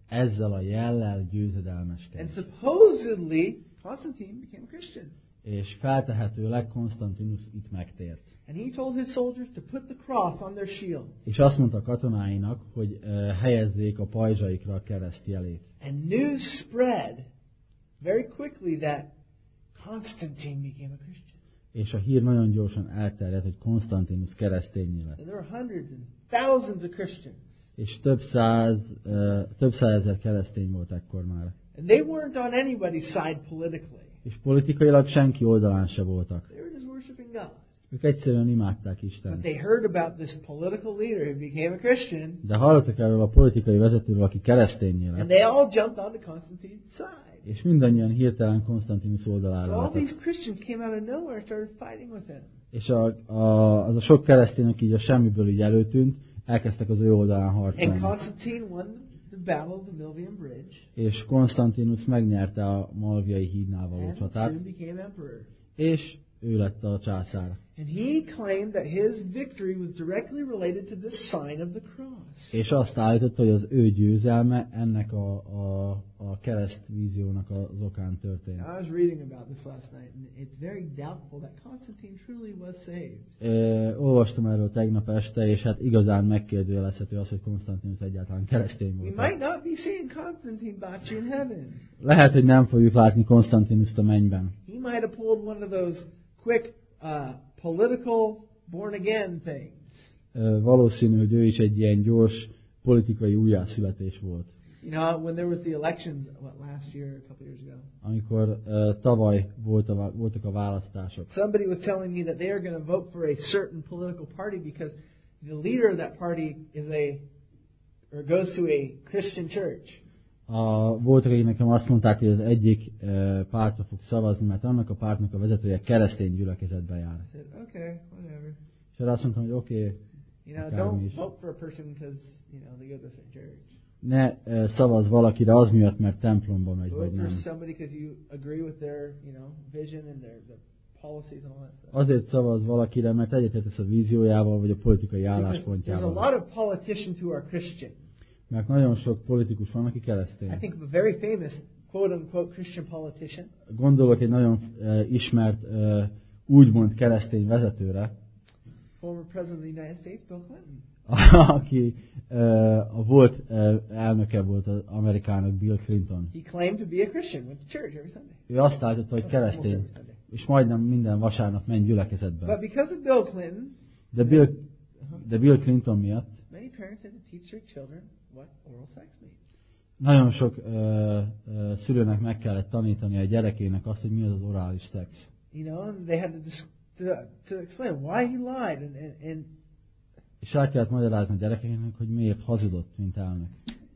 ezzel a jellel And győzedelmeskedik. supposedly, Constantine became a Christian. És feltehetőleg Konstantinus itt megtért. And he told his soldiers to put the cross on their shield. És azt mondta a katonáinak, hogy uh, helyezzék a pajzsaikra a kereszt jelét. And news spread very quickly that Constantine became a Christian. És a hír nagyon gyorsan elterjedt, hogy Konstantinus keresztényé lett. And there were hundreds and thousands of Christians. És több száz, uh, több százezer keresztény volt ekkor már. And they weren't on anybody's side politically. És politikailag senki oldalán se voltak. They were just worshiping God. Ők egyszerűen imádták But Istent. they heard about this political leader who became a Christian, De hallottak erről a politikai vezetőről, aki keresztényé and lett. they all jumped onto Constantine's side. És mindannyian hirtelen Konstantinus So oldalára all álltak. these Christians came out of nowhere and started fighting with him. És a, a, az a sok keresztény, aki így a semmiből így előtűnt, elkezdtek az ő oldalán And harcolni. Constantine won the battle of the Milvian Bridge, És Konstantinus megnyerte a Malviai hídnál való and csatát, soon became emperor. és ő lett a császár. And he claimed that his victory was directly related to this sign of the cross. És azt állította, hogy az ő győzelme ennek a, a, a kereszt víziónak az okán történt. Now, I was reading about this last night, and it's very doubtful that Constantine truly was saved. Ö, olvastam erről tegnap este, és hát igazán megkérdőjelezhető az, hogy Konstantinus egyáltalán keresztény We volt. might not be seeing Constantine Bacci in heaven. Lehet, hogy nem fogjuk látni Konstantinust a mennyben. He might have pulled one of those quick uh, political born-again things. Ö, valószínű, hogy ő is egy ilyen gyors politikai újjászületés volt. You know, when there was the elections, what, last year, a couple years ago, Amikor uh, tavaly volt a, voltak a választások. somebody was telling me that they are going to vote for a certain political party because the leader of that party is a, or goes to a Christian church. A, voltak, akik nekem azt mondták, hogy az egyik uh, pártra fog szavazni, mert annak a pártnak a vezetője keresztény gyülekezetbe jár. I said, okay, whatever. És arra azt mondtam, hogy oké, okay, You know, akármi don't is. vote for a person because, you know, they go to the same church. Ne uh, szavaz valakire az miatt, mert templomba megy, vagy Vote for nem. somebody because you agree with their, you know, vision and their the policies and all that stuff. Azért szavaz valakire, mert egyetértesz a víziójával, vagy a politikai Because there's a álláspontjával. lot of politicians who are Christian. Mert nagyon sok politikus van, aki I keresztény. think of a very famous quote-unquote Christian politician, Gondolok egy nagyon uh, ismert, uh, úgymond keresztény vezetőre, former president of the United States, Bill Clinton. aki uh, a volt uh, elnöke volt az Amerikának, Bill Clinton. He claimed to be a Christian, went to church every Sunday. Ő azt állította, hogy Almost every keresztény, Sunday. és majdnem minden vasárnap ment But gyülekezetbe. because of Bill Clinton, De Bill, de Bill Clinton miatt many parents had to teach their children what oral sex means. nagyon sok uh, uh, szülőnek meg kellett tanítani a gyerekének azt, hogy mi az az orális szex. You know, and they had to dis- to, to explain why he lied and, and, and És el kellett magyarázni a gyerekeknek, hogy miért hazudott, mint elnök.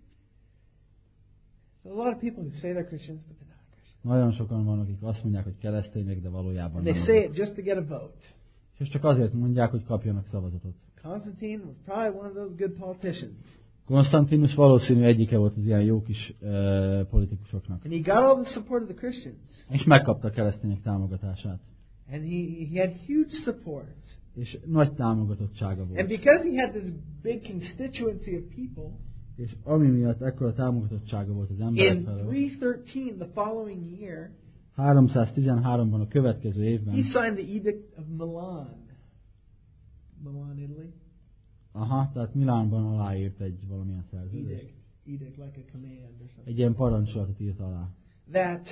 a lot of people who say they're Christians, but they're not Christians. Nagyon sokan vannak, akik azt mondják, hogy keresztények, de valójában And nem. they say azok. it just to get a vote. És csak azért mondják, hogy kapjanak szavazatot. Constantine was probably one of those good politicians. Konstantinus valószínű egyike volt az ilyen jó kis uh, politikusoknak. And he got all the support of the Christians. És megkapta a keresztények támogatását. And he, he had huge support. És nagy támogatottsága And volt. because he had this big constituency of people, És ami miatt ekkora támogatottsága volt az emberek in felől, three thirteen, the following year, háromszáztizenháromban a következő he évben, signed the Edict of Milan. Milan, Italy? aha, tehát Milánban aláírt egy valamilyen szerződést. Edict. Edict, like a command or something. Egy ilyen parancsolatot írt alá. That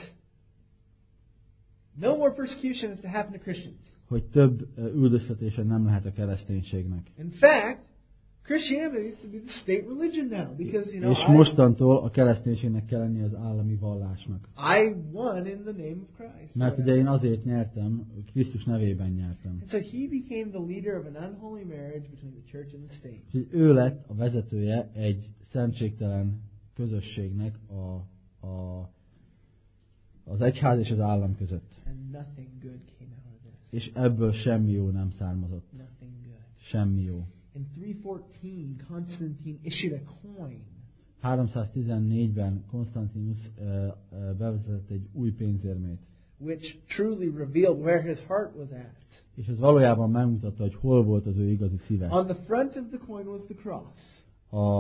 no more persecution is to happen to Christians. Hogy több ö, üldöztetése nem lehet a kereszténységnek. In fact, Christianity is to be the state religion now because, you know, És I, mostantól a kereszténységnek kell lenni az állami vallásnak. I won in the name of Christ. Mert ugye én azért nyertem, Krisztus nevében nyertem. And so he became the leader of an unholy marriage between the church and the state. És ő lett a vezetője egy szentségtelen közösségnek a, a, az egyház és az állam között. And nothing good came out of this. És ebből semmi jó nem származott. Nothing good. Semmi jó. In three fourteen, Constantine issued a coin háromszáztizennégyben Konstantinus uh, uh, bevezetett egy új pénzérmét. which truly revealed where his heart was at. És ez valójában megmutatta, hogy hol volt az ő igazi szíve. On the front of the coin was the cross. A,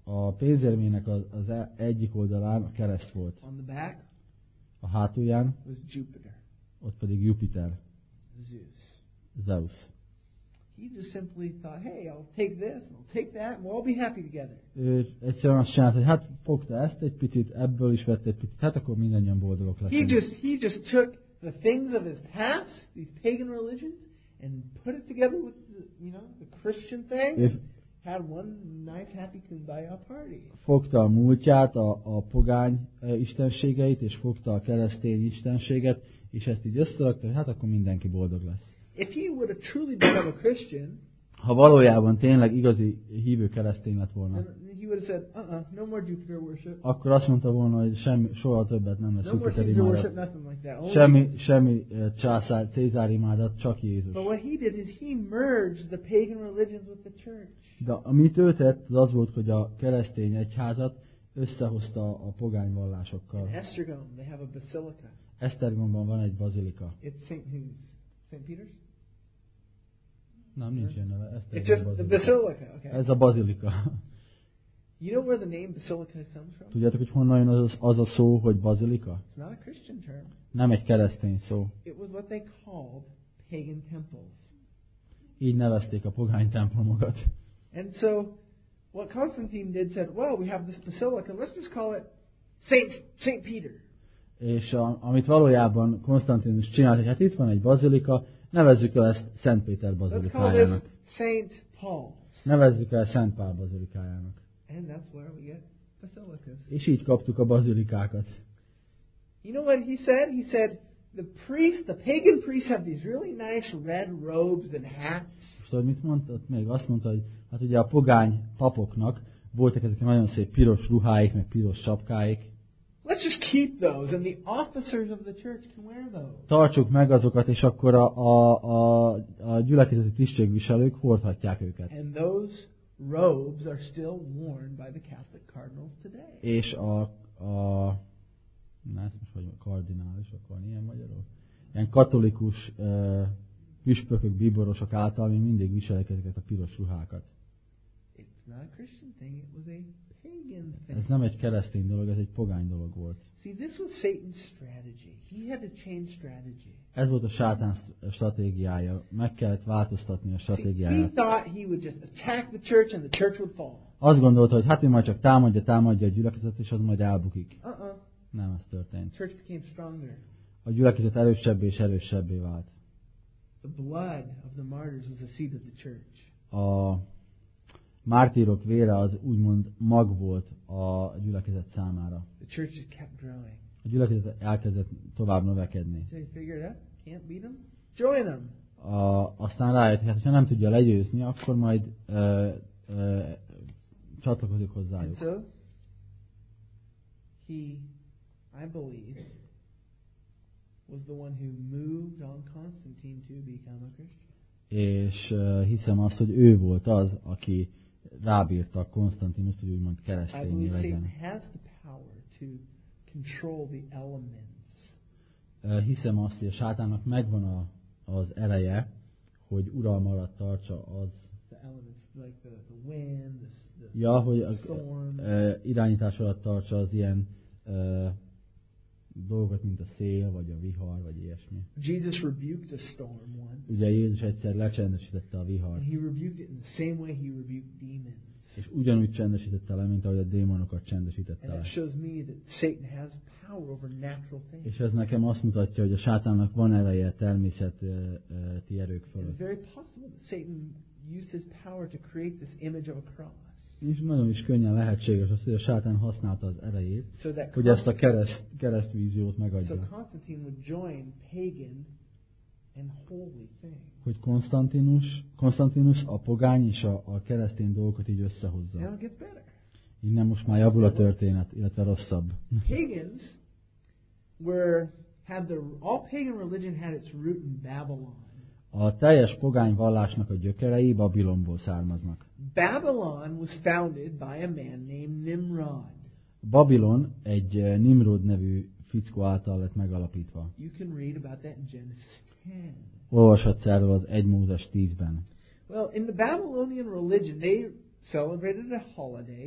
A pénzérmének az, az e- egyik oldalán a kereszt volt. On the back A hátulján was Jupiter, ott pedig Jupiter, Zeus. Zeus. He just simply thought, hey, I'll take this, and I'll take that, and we'll all be happy together. Ő egyszerűen azt csinált, hogy hát fogta ezt egy picit, ebből is vett egy picit, hát akkor mindannyian boldogok He leszünk. just he just took the things of his past, these pagan religions, and put it together with the, you know, the Christian thing, If- and had one nice happy kumbaya party. Fogta a múltját, a, a pogány e, istenségeit, és fogta a keresztény istenséget, és ezt így összerakta, hogy hát akkor mindenki boldog lesz. If he would have truly become a Christian, Ha valójában tényleg igazi hívő keresztény lett volna, then he would have said, uh-uh, no more Jupiter worship, akkor azt mondta volna, hogy semmi, soha többet nem lesz no more Jupiter Caesar worship, imádat. nothing like that. Only Semmi, Jesus. semmi e, császár, Cézár imádat, csak Jézus. But what he did is he merged the pagan religions with the church. De amit ő tett, az az volt, hogy a keresztény egyházat összehozta a pogány vallásokkal. In Esztergom, they have a basilica. Esztergomban van egy bazilika. It's Saint who's? Saint Peter's? Nem, nincs ilyen neve. It's Esztergom just the bazilika. basilica, okay. Ez a bazilika. You know where the name basilica comes from? Tudjátok, hogy honnan jön az, az a szó, hogy bazilika? It's not a Christian term. Nem egy keresztény szó. It was what they called pagan temples. Így nevezték a pogány templomokat. And so, what Constantine did said, well, we have this basilica, let's just call it Saint Saint Peter. És a, amit valójában Konstantinus csinált, hogy hát itt van egy bazilika, nevezzük el ezt Szent Péter Let's call this bazilikájának. Saint Paul's. Nevezzük el Szent Pál bazilikájának. And that's where we get basilicas. És így kaptuk a bazilikákat. You know what he said? He said, the priests, the pagan priests have these really nice red robes and hats. És tudod, mit mondta? Még azt mondta, hogy hát ugye a pogány papoknak voltak ezek a nagyon szép piros ruháik, meg piros sapkáik. Let's just keep those, and the officers of the church can wear those. Tartsuk meg azokat, és akkor a, a, a, a gyülekezeti tisztségviselők hordhatják őket. And those robes are still worn by the Catholic cardinals today. És a, a na, ezt most hogy kardinálisok van ilyen magyarul? Ilyen katolikus uh, püspökök, bíborosok által még mindig viselik ezeket a piros ruhákat. It's not a Christian thing, it was a pagan thing. Ez nem egy keresztény dolog, ez egy pogány dolog volt. See, this was Satan's strategy. He had to change strategy. Ez volt a sátán stratégiája. Meg kellett változtatni a See, he stratégiáját. thought he would just attack the church and the church would fall. Azt gondolta, hogy hát ő majd csak támadja, támadja a gyülekezetet, és az majd elbukik. Uh-uh. Nem ez történt. The church became stronger. A gyülekezet erősebbé és erősebbé vált. The blood of the martyrs was a seed of the church. A mártírok vére az úgymond mag volt a gyülekezet számára. The church just kept growing. A gyülekezet elkezdett tovább növekedni. So he figured out, can't beat them? Join them. A, aztán rájött, hogy hát, ha nem tudja legyőzni, akkor majd ö, ö, csatlakozik And hozzájuk. so, he, I believe, was the one who moved on Constantine to become a Christian. És uh, hiszem azt, hogy ő volt az, aki rábírta Konstantinust, hogy úgymond I keresztényé believe legyen. Satan has the power to control the elements. Uh, hiszem azt, hogy a sátánnak megvan a, az ereje, hogy uralma alatt tartsa az, The elements like the, the wind, the, the ja, hogy a, storm. uh, irányítás alatt tartsa az ilyen uh, dolgokat, mint a szél, vagy a vihar, vagy ilyesmi. Jesus rebuked a storm once. Ugye Jézus egyszer lecsendesítette a vihart, And he rebuked it in the same way he rebuked demons. és ugyanúgy csendesítette le, mint ahogy a démonokat csendesítette And le. that shows me that Satan has power over natural things. És ez nekem azt mutatja, hogy a sátánnak van ereje természeti erők It's fölött. very possible that Satan used his power to create this image of a cross. És nagyon is könnyen lehetséges az, hogy a sátán használta az erejét, So that hogy ezt a Const- kereszt, keresztvíziót so megadja. Constantine would join pagan and holy things. Hogy Konstantinus, Konstantinus a pogány és a, a keresztény dolgokat így Now összehozza. it gets better. Innen most már javul a történet, illetve rosszabb. Pagans were had the all pagan religion had its root in Babylon. A teljes pogány vallásnak a gyökerei Babilonból származnak. Babylon was founded by a man named Nimrod. Babilon egy eh, Nimrod nevű fickó által lett megalapítva. You can read about that in Genesis ten. Olvashatsz erről az egy Mózes tízben. Well, in the Babylonian religion, they celebrated a holiday.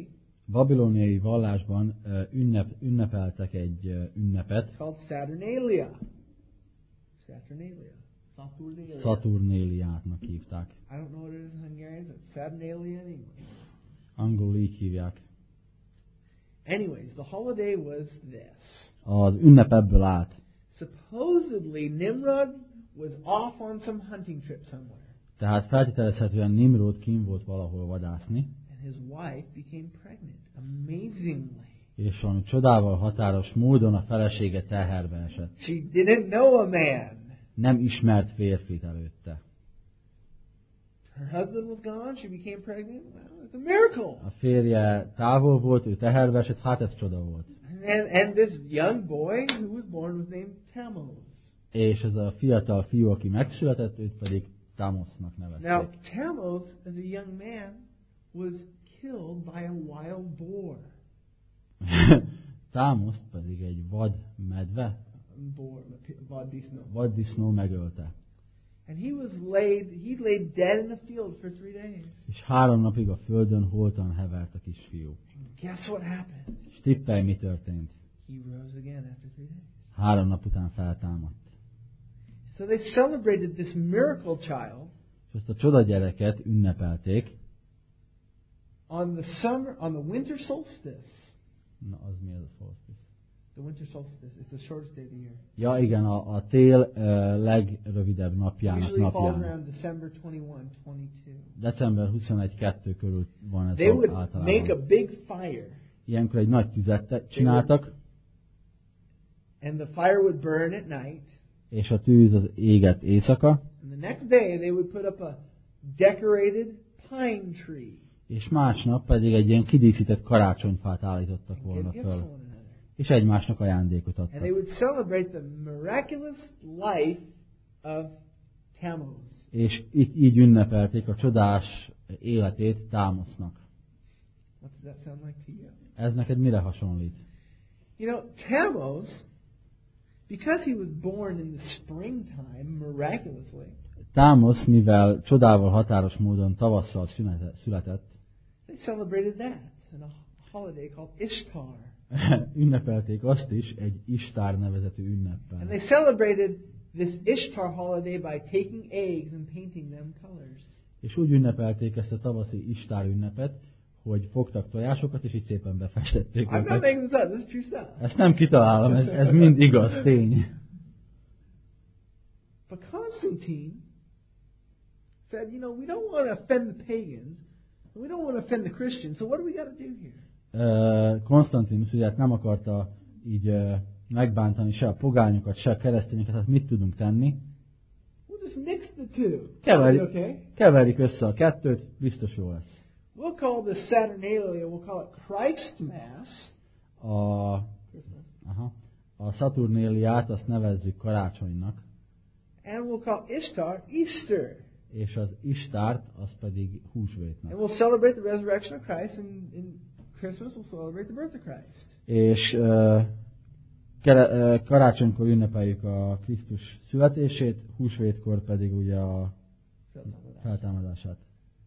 babiloniai vallásban uh, ünnep, ünnepeltek egy uh, ünnepet. Called Saturnalia. Saturnalia. Saturnalia. Saturnéliátnak hívták. I don't know what it is in Hungarian, but Saturnalia in English. Angolul így hívják. Anyways, the holiday was this. Az ünnep ebből állt. Supposedly, Nimrod was off on some hunting trip somewhere. Tehát feltételezhetően Nimrod kint volt valahol vadászni. And his wife became pregnant, amazingly. És valami csodával határos módon a felesége teherbe esett. She didn't know a man. Nem ismert férfit előtte. Her husband was gone, she became pregnant. Well, it's a miracle. A férje távol volt, ő teherbe esett, hát ez csoda volt. And, and this young boy who was born was named Tammuz. És ez a fiatal fiú, aki megszületett, őt pedig Tamosznak nevezték. Now, Tammuz, as a young man, was killed by a wild boar. Támoszt pedig egy vad medve, Boar, vaddisznó. vaddisznó megölte. And he was laid, he laid dead in the field for three days. És három napig a földön holtan hevert a kisfiú. Guess what happened? És tippelj, mi történt? He rose again after three days. Három nap után feltámadt. So they celebrated this miracle child. És ezt a csoda gyereket ünnepelték. On the summer, on the winter solstice. Na, az mi ez a solstice? The winter solstice. It's the shortest day of the year. Ja, igen, a, a tél uh, legrövidebb napjának Usually falls napján. around December twenty-first, twenty-second. december huszonegyediké körül van ez They would általában. make a big fire. Ilyenkor egy nagy tüzet csináltak, And the fire would burn at night. és a tűz az égett éjszaka, And the next day they would put up a decorated pine tree. és másnap pedig egy ilyen kidíszített karácsonyfát állítottak And volna give gifts to föl, one another. és egymásnak ajándékot And they adtak. would celebrate the miraculous life of Tammuz. És így, így ünnepelték a csodás életét Támosznak. What does that sound like to you? Ez neked mire hasonlít? You know, Tammuz, because he was born in the springtime miraculously, Támosz, mivel csodával határos módon tavasszal született, they celebrated that in a holiday called Ishtar. ünnepelték azt is egy Istár nevezetű ünneppel. And they celebrated this Ishtar holiday by taking eggs and painting them colors. És úgy ünnepelték ezt a tavaszi Istár ünnepet, hogy fogtak tojásokat, és így szépen befestették I'm not őket. making this up. This is true stuff. Ezt nem kitalálom, ez, ez mind igaz tény. But Constantine said, you know, we don't want to offend the pagans, and we don't want to offend the Christians, so what do we got to do here? Uh, Konstantinus ugye nem akarta így uh, megbántani se a pogányokat, se a keresztényeket, hát mit tudunk tenni? We'll just mix the two. Keverjük, Okay? keverjük össze a kettőt, biztos jó lesz. We'll call this Saturnalia, we'll call it Christ Mass. A, Christmas. aha, a Saturnéliát azt nevezzük karácsonynak, And we'll call Ishtar Easter. és az Istárt az pedig húsvétnak. And we'll celebrate the resurrection of Christ, and in Christmas we'll celebrate the birth of Christ. És uh, kere, uh, karácsonykor ünnepeljük a Krisztus születését, húsvétkor pedig ugye a feltámadását.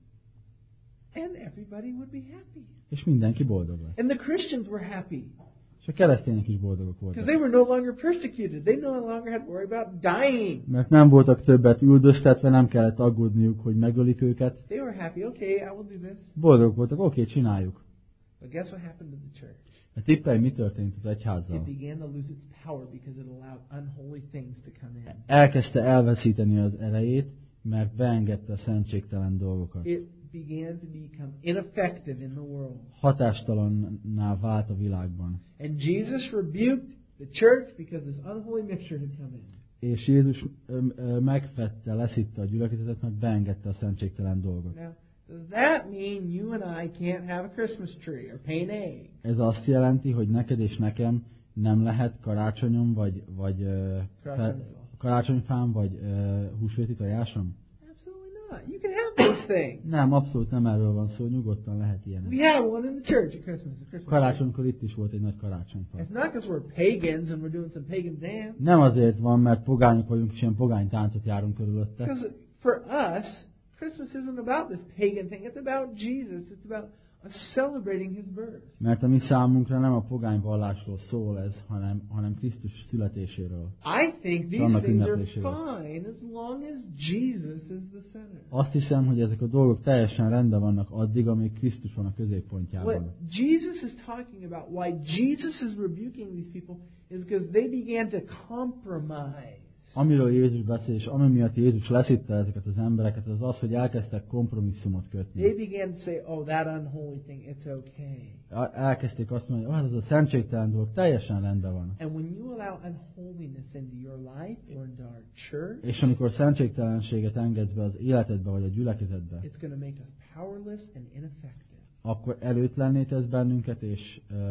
And everybody would be happy. És mindenki boldog lesz. And the Christians were happy. És a keresztények is boldogok Because voltak. they were no longer persecuted. They no longer had to worry about dying. Mert nem voltak többet üldöztetve, nem kellett aggódniuk, hogy megölik őket. They were happy. Okay, I will do this. Boldogok voltak, oké, okay, csináljuk. But guess what happened to the church? A tippelj, mi történt az It egyházzal? began to lose its power because it allowed unholy things to come in. Elkezdte elveszíteni az erejét, mert beengedte a szentségtelen dolgokat. It began to become ineffective in the world. Hatástalanná vált a világban. And Jesus rebuked the church because this unholy mixture had come in. És Jézus ö, ö, megfette, leszitte a gyülekezetet, mert beengedte a szentségtelen dolgot. Now, does that mean you and I can't have a Christmas tree or paint eggs? Ez azt jelenti, hogy neked és nekem nem lehet karácsonyom, vagy, vagy ö, fe, karácsonyfám, vagy ö, húsvéti tojásom? Absolutely not. You can have those things. Nem, abszolút nem erről van szó, nyugodtan lehet ilyen. We had one in the church at Christmas. A Christmas tree. Karácsonykor itt is volt egy nagy karácsonyfa. It's not because we're pagans and we're doing some pagan dance. Nem azért van, mert pogányok vagyunk, és ilyen pogány táncot járunk körülötte. Because for us, Christmas isn't about this pagan thing. It's about Jesus. It's about of celebrating his birth. Mert a mi számunkra nem a pogány vallásról szól ez, hanem, hanem Krisztus születéséről. I think these things are fine as long as Jesus is the center. Azt hiszem, hogy ezek a dolgok teljesen rendben vannak addig, amíg Krisztus van a középpontjában. What Jesus is talking about, why Jesus is rebuking these people, is because they began to compromise. Amiről Jézus beszél, és ami miatt Jézus leszitte ezeket az embereket, az az, hogy elkezdtek kompromisszumot kötni. They began to say, oh, that unholy thing, it's okay. Elkezdték azt mondani, hogy oh, ez a szentségtelen dolog teljesen rendben van. And when you allow unholiness into your life or into our church, és amikor szentségtelenséget engedsz be az életedbe vagy a gyülekezetbe, it's going to make us powerless and ineffective. Akkor előtlenné tesz bennünket, és uh,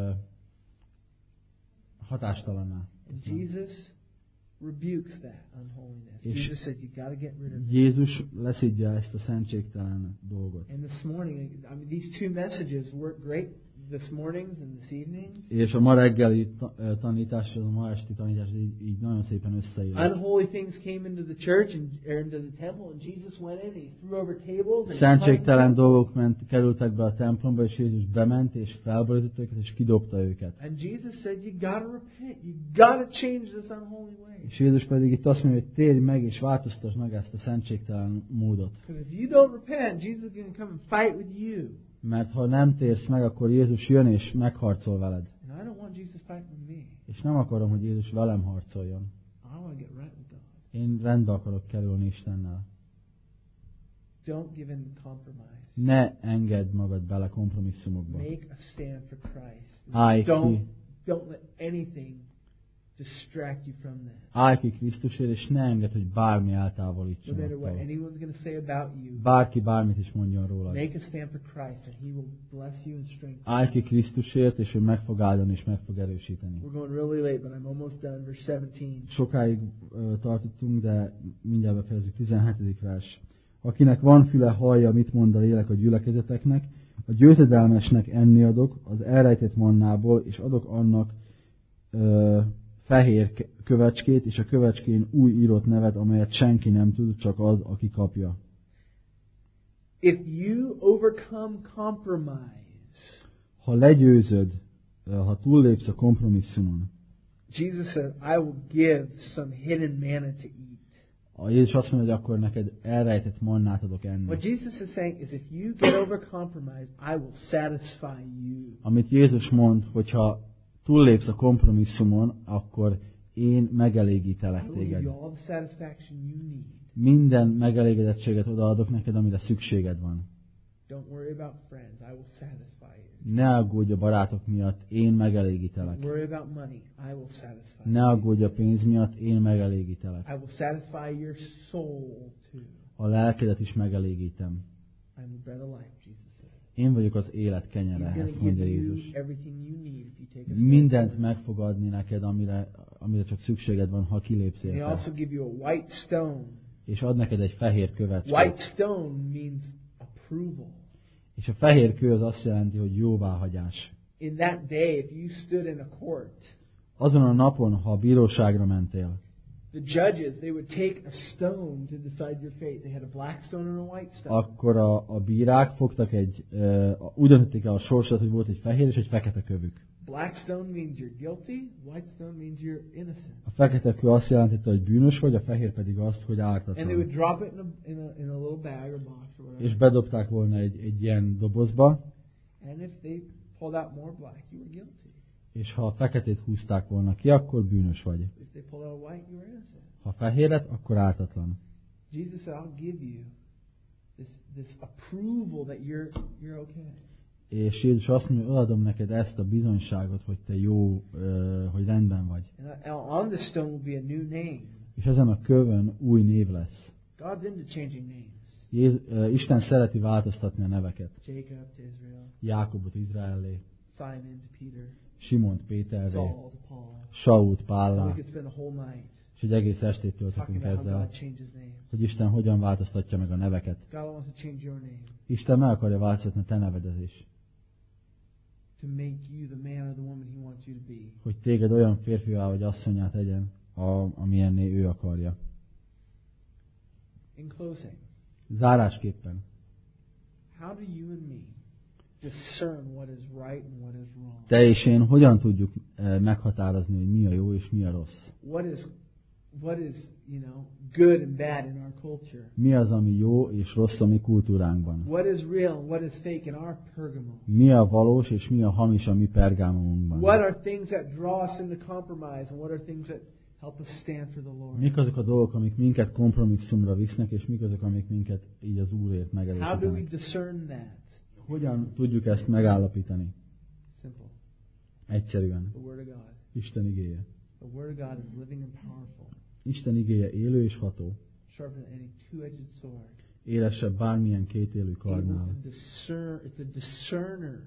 hatástalanná. Jesus rebukes that unholiness. Jesus said you got to get rid of it. Jézus leszidja ezt a szentségtelen dolgot. And this morning, I mean, these two messages work great this mornings and this evenings. És a ma reggeli tanítás és a ma esti tanítás így, így nagyon szépen összeillett. Unholy things came into the church and or into the temple, and Jesus went in and he threw over tables. And szentségtelen dolgok ment, kerültek be a templomba, és Jézus bement és felborította őket, és kidobta őket. And Jesus said, you got to repent. You got to change this unholy way. És Jézus pedig itt azt mondja, hogy térj meg és változtasd meg ezt a szentségtelen módot. Because if you don't repent, Jesus is going to come and fight with you. Mert ha nem térsz meg, akkor Jézus jön és megharcol veled. And I don't want Jesus to fight with me. És nem akarom, hogy Jézus velem harcoljon. I want to get right with God. Én rendbe akarok kerülni Istennel. Don't give in to compromise. Ne engedd magad bele kompromisszumokba. Make a stand for Christ. Állj Don't, ki, don't let anything distract you from that. állj ki Krisztusért, és ne engedd, hogy bármi No eltávolítson matter what attól. anyone's going to say about you, Bárki bármit is mondjon rólad. make a stand for Christ and He will bless you and strengthen Állj you. ki Krisztusért, és ő meg fog áldani, és meg fog erősíteni. We're going really late, but I'm almost done. Verse seventeen. Sokáig uh, tartottunk, de mindjárt befejezzük. tizenhetedik vers. Akinek van füle, hallja, mit mond a lélek a gyülekezeteknek. A győzedelmesnek enni adok az elrejtett mannából, és adok annak uh, fehér kövecskét, és a kövecskén új írott nevet, amelyet senki nem tud, csak az, aki kapja. If you overcome compromise, Ha legyőzöd, ha túllépsz a kompromisszumon, Jesus said, I will give some hidden manna to eat. a Jézus azt mondja, hogy akkor neked elrejtett mannát adok enni. What Jesus is saying is, if you get over compromise, I will satisfy you. Amit Jézus mond, hogyha túllépsz a kompromisszumon, akkor én megelégítelek I will give téged. you all the satisfaction you need. Minden megelégedettséget odaadok neked, amire szükséged van. Don't worry about friends. I will satisfy you. Ne aggódj a barátok miatt, én Don't megelégítelek. worry about money. I will satisfy Ne you. aggódj a pénz miatt, én megelégítelek. I will satisfy your soul too. A lelkedet is megelégítem. I'm the bread of life, Jesus said. Én vagyok az élet He's kenyere, going ezt to mondja give you Jézus. everything you need if you take a stand. Mindent meg fog adni neked, amire, amire csak szükséged van, ha kilépsz And He érte. also give you a white stone. És ad neked egy fehér kövecskét. White stone means approval. És a fehér kő az azt jelenti, hogy jóváhagyás. In that day, if you stood in a court, Azon a napon, ha a bíróságra mentél, the judges, they would take a stone to decide your fate. They had a black stone and a white stone. akkor a, a bírák fogtak egy, uh, úgy döntötték el a sorsot, hogy volt egy fehér és egy fekete kövük. Black stone means you're guilty. White stone means you're innocent. A fekete kő azt jelentette, hogy bűnös vagy, a fehér pedig azt, hogy And they would ártatlan. drop it in a, in a, in a little bag or box or whatever. És bedobták volna egy, egy ilyen dobozba, And if they pulled out more black, you were guilty. és ha a feketét húzták volna ki, akkor bűnös vagy. If they pulled out a white, you were innocent. Ha fehéret, akkor ártatlan. Jesus said, I'll give you this, this approval that you're, you're okay. És Jézus azt mondja, odaadom neked ezt a bizonyságot, hogy te jó, uh, hogy rendben vagy. And on this stone will be a new name. És ezen a kövön új név lesz. God's into changing names. Jéz, uh, Isten szereti változtatni a neveket. Jacob to Israel, Jákobot Izraellé, Simon to Peter, Simont Péterré, Saul to Paul. Sault And Pállá, we could spend a whole night és egy egész estét talking tölthetünk about how ezzel, God changes names. hogy Isten hogyan változtatja meg a neveket. God wants to change your name Isten meg akarja változtatni a te nevedet is, to make you the man or the woman He wants you to be. hogy téged olyan férfiá vagy asszonyá tegyen, a, amilyenné ő akarja. In closing, Zárásképpen, how do you and me discern what is right and what is wrong? Te és én hogyan tudjuk uh, meghatározni, hogy mi a jó és mi a rossz? What is what is, you know, good and bad in our culture? Mi az, ami jó és rossz a mi kultúránkban? What is real and what is fake in our Pergamum? Mi a valós és mi a hamis a mi pergámonunkban? What are things that draw us into compromise and what are things that help us stand for the Lord? Mik azok a dolgok, amik minket kompromisszumra visznek, és mik azok, amik minket így az Úrért How do we megerősítenek? discern that? Hogyan tudjuk ezt megállapítani? Simple. Egyszerűen. The Word of God. Isten igéje. The Word of God is living and powerful, Isten igéje élő és ható. sharper than any two-edged sword. Élesebb bármilyen kétélű Able kardnál. to discern. It's a discerner.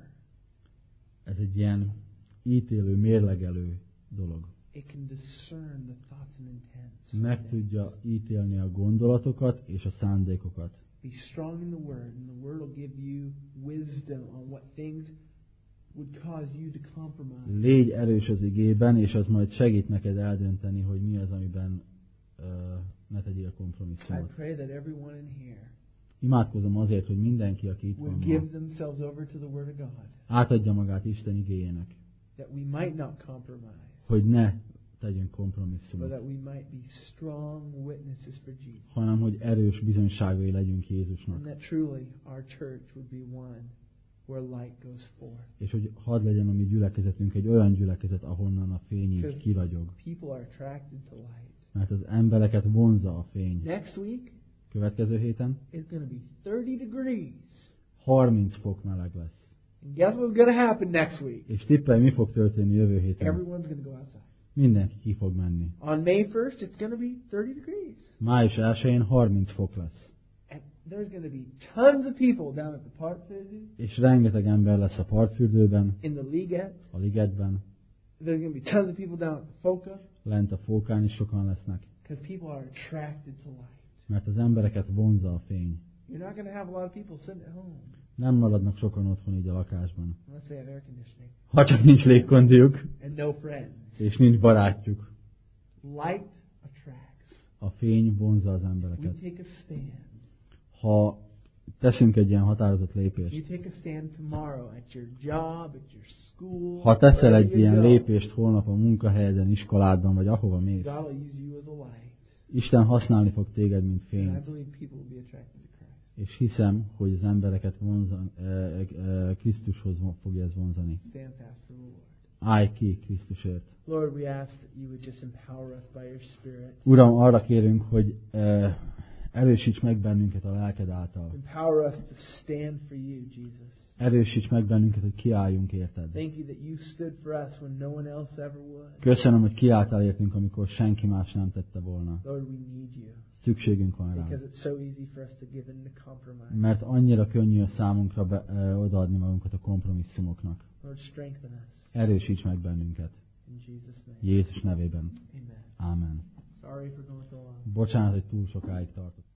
Ez egy ilyen ítélő, mérlegelő dolog. It can discern the thoughts and intents. Meg tudja ítélni a gondolatokat és a szándékokat. Be strong in the Word, and the Word will give you wisdom on what things would cause you to compromise. Légy erős az igében, és az majd segít neked eldönteni, hogy mi az, amiben uh, ne tegyél I kompromisszumot. pray that everyone in here Imádkozom azért, hogy mindenki, aki itt would van give ma, themselves over to the Word of God, átadja magát Isten igéjének, that we might not compromise, hogy ne tegyünk but kompromisszumot, that we might be strong witnesses for Jesus. hanem hogy erős bizonyságai legyünk And Jézusnak. that truly our church would be one where light goes forth. És hogy hadd legyen a mi gyülekezetünk egy olyan gyülekezet, ahonnan a fény így kiragyog. People are attracted to light. Mert az embereket vonzza a fény. Next week, Következő héten it's going to be thirty degrees. harminc fok meleg lesz. And guess what's going to happen next week? És tippelj, mi fog történni jövő héten? Everyone's going to go outside. Mindenki ki fog menni. On May first, it's going to be thirty degrees. Május elsején harminc fok lesz. And there's going to be tons of people down at the park visit, És rengeteg ember lesz a partfürdőben, in the Liget. a ligetben, There's going to be tons of people down at the Foca, lent a Fókán is sokan lesznek. because people are attracted to light. Mert az embereket vonzza a fény. You're not going to have a lot of people sitting at home Nem maradnak sokan otthon így a lakásban. unless they have air conditioning Ha csak nincs légkondiuk, and no friends. és nincs barátjuk. Light attracts. A fény vonzza az We embereket. take a stand. Ha teszünk egy ilyen határozott You lépést, take a stand tomorrow at your job, at your school. ha teszel wherever egy you ilyen go, lépést holnap a munkahelyeden, iskoládban, vagy ahova mész, God will use you as a light. Isten használni fog téged, mint And I fényt. believe people will be attracted to Christ. És hiszem, hogy az embereket vonzan, e, e, Krisztushoz fogja ez vonzani. Stand fast for the Lord. Állj ki Krisztusért. Lord, we ask that you would just empower us by your Spirit. Uram, arra kérünk, hogy e, erősíts meg bennünket a lelked által. Empower us to stand for you, Jesus. Erősíts meg bennünket, hogy kiálljunk érted. Thank you that you stood for us when no one else ever would. Köszönöm, hogy kiálltál értünk, amikor senki más nem tette volna. Lord, we need you Szükségünk van rá. because it's so easy for us to give in to compromise. Mert annyira könnyű a számunkra be, e, odaadni magunkat a kompromisszumoknak. Lord, strengthen us. Erősíts meg bennünket. In Jesus' name. Jézus nevében. Amen. Ámen. Sorry for going so long. Bocsánat, hogy túl sokáig tartott.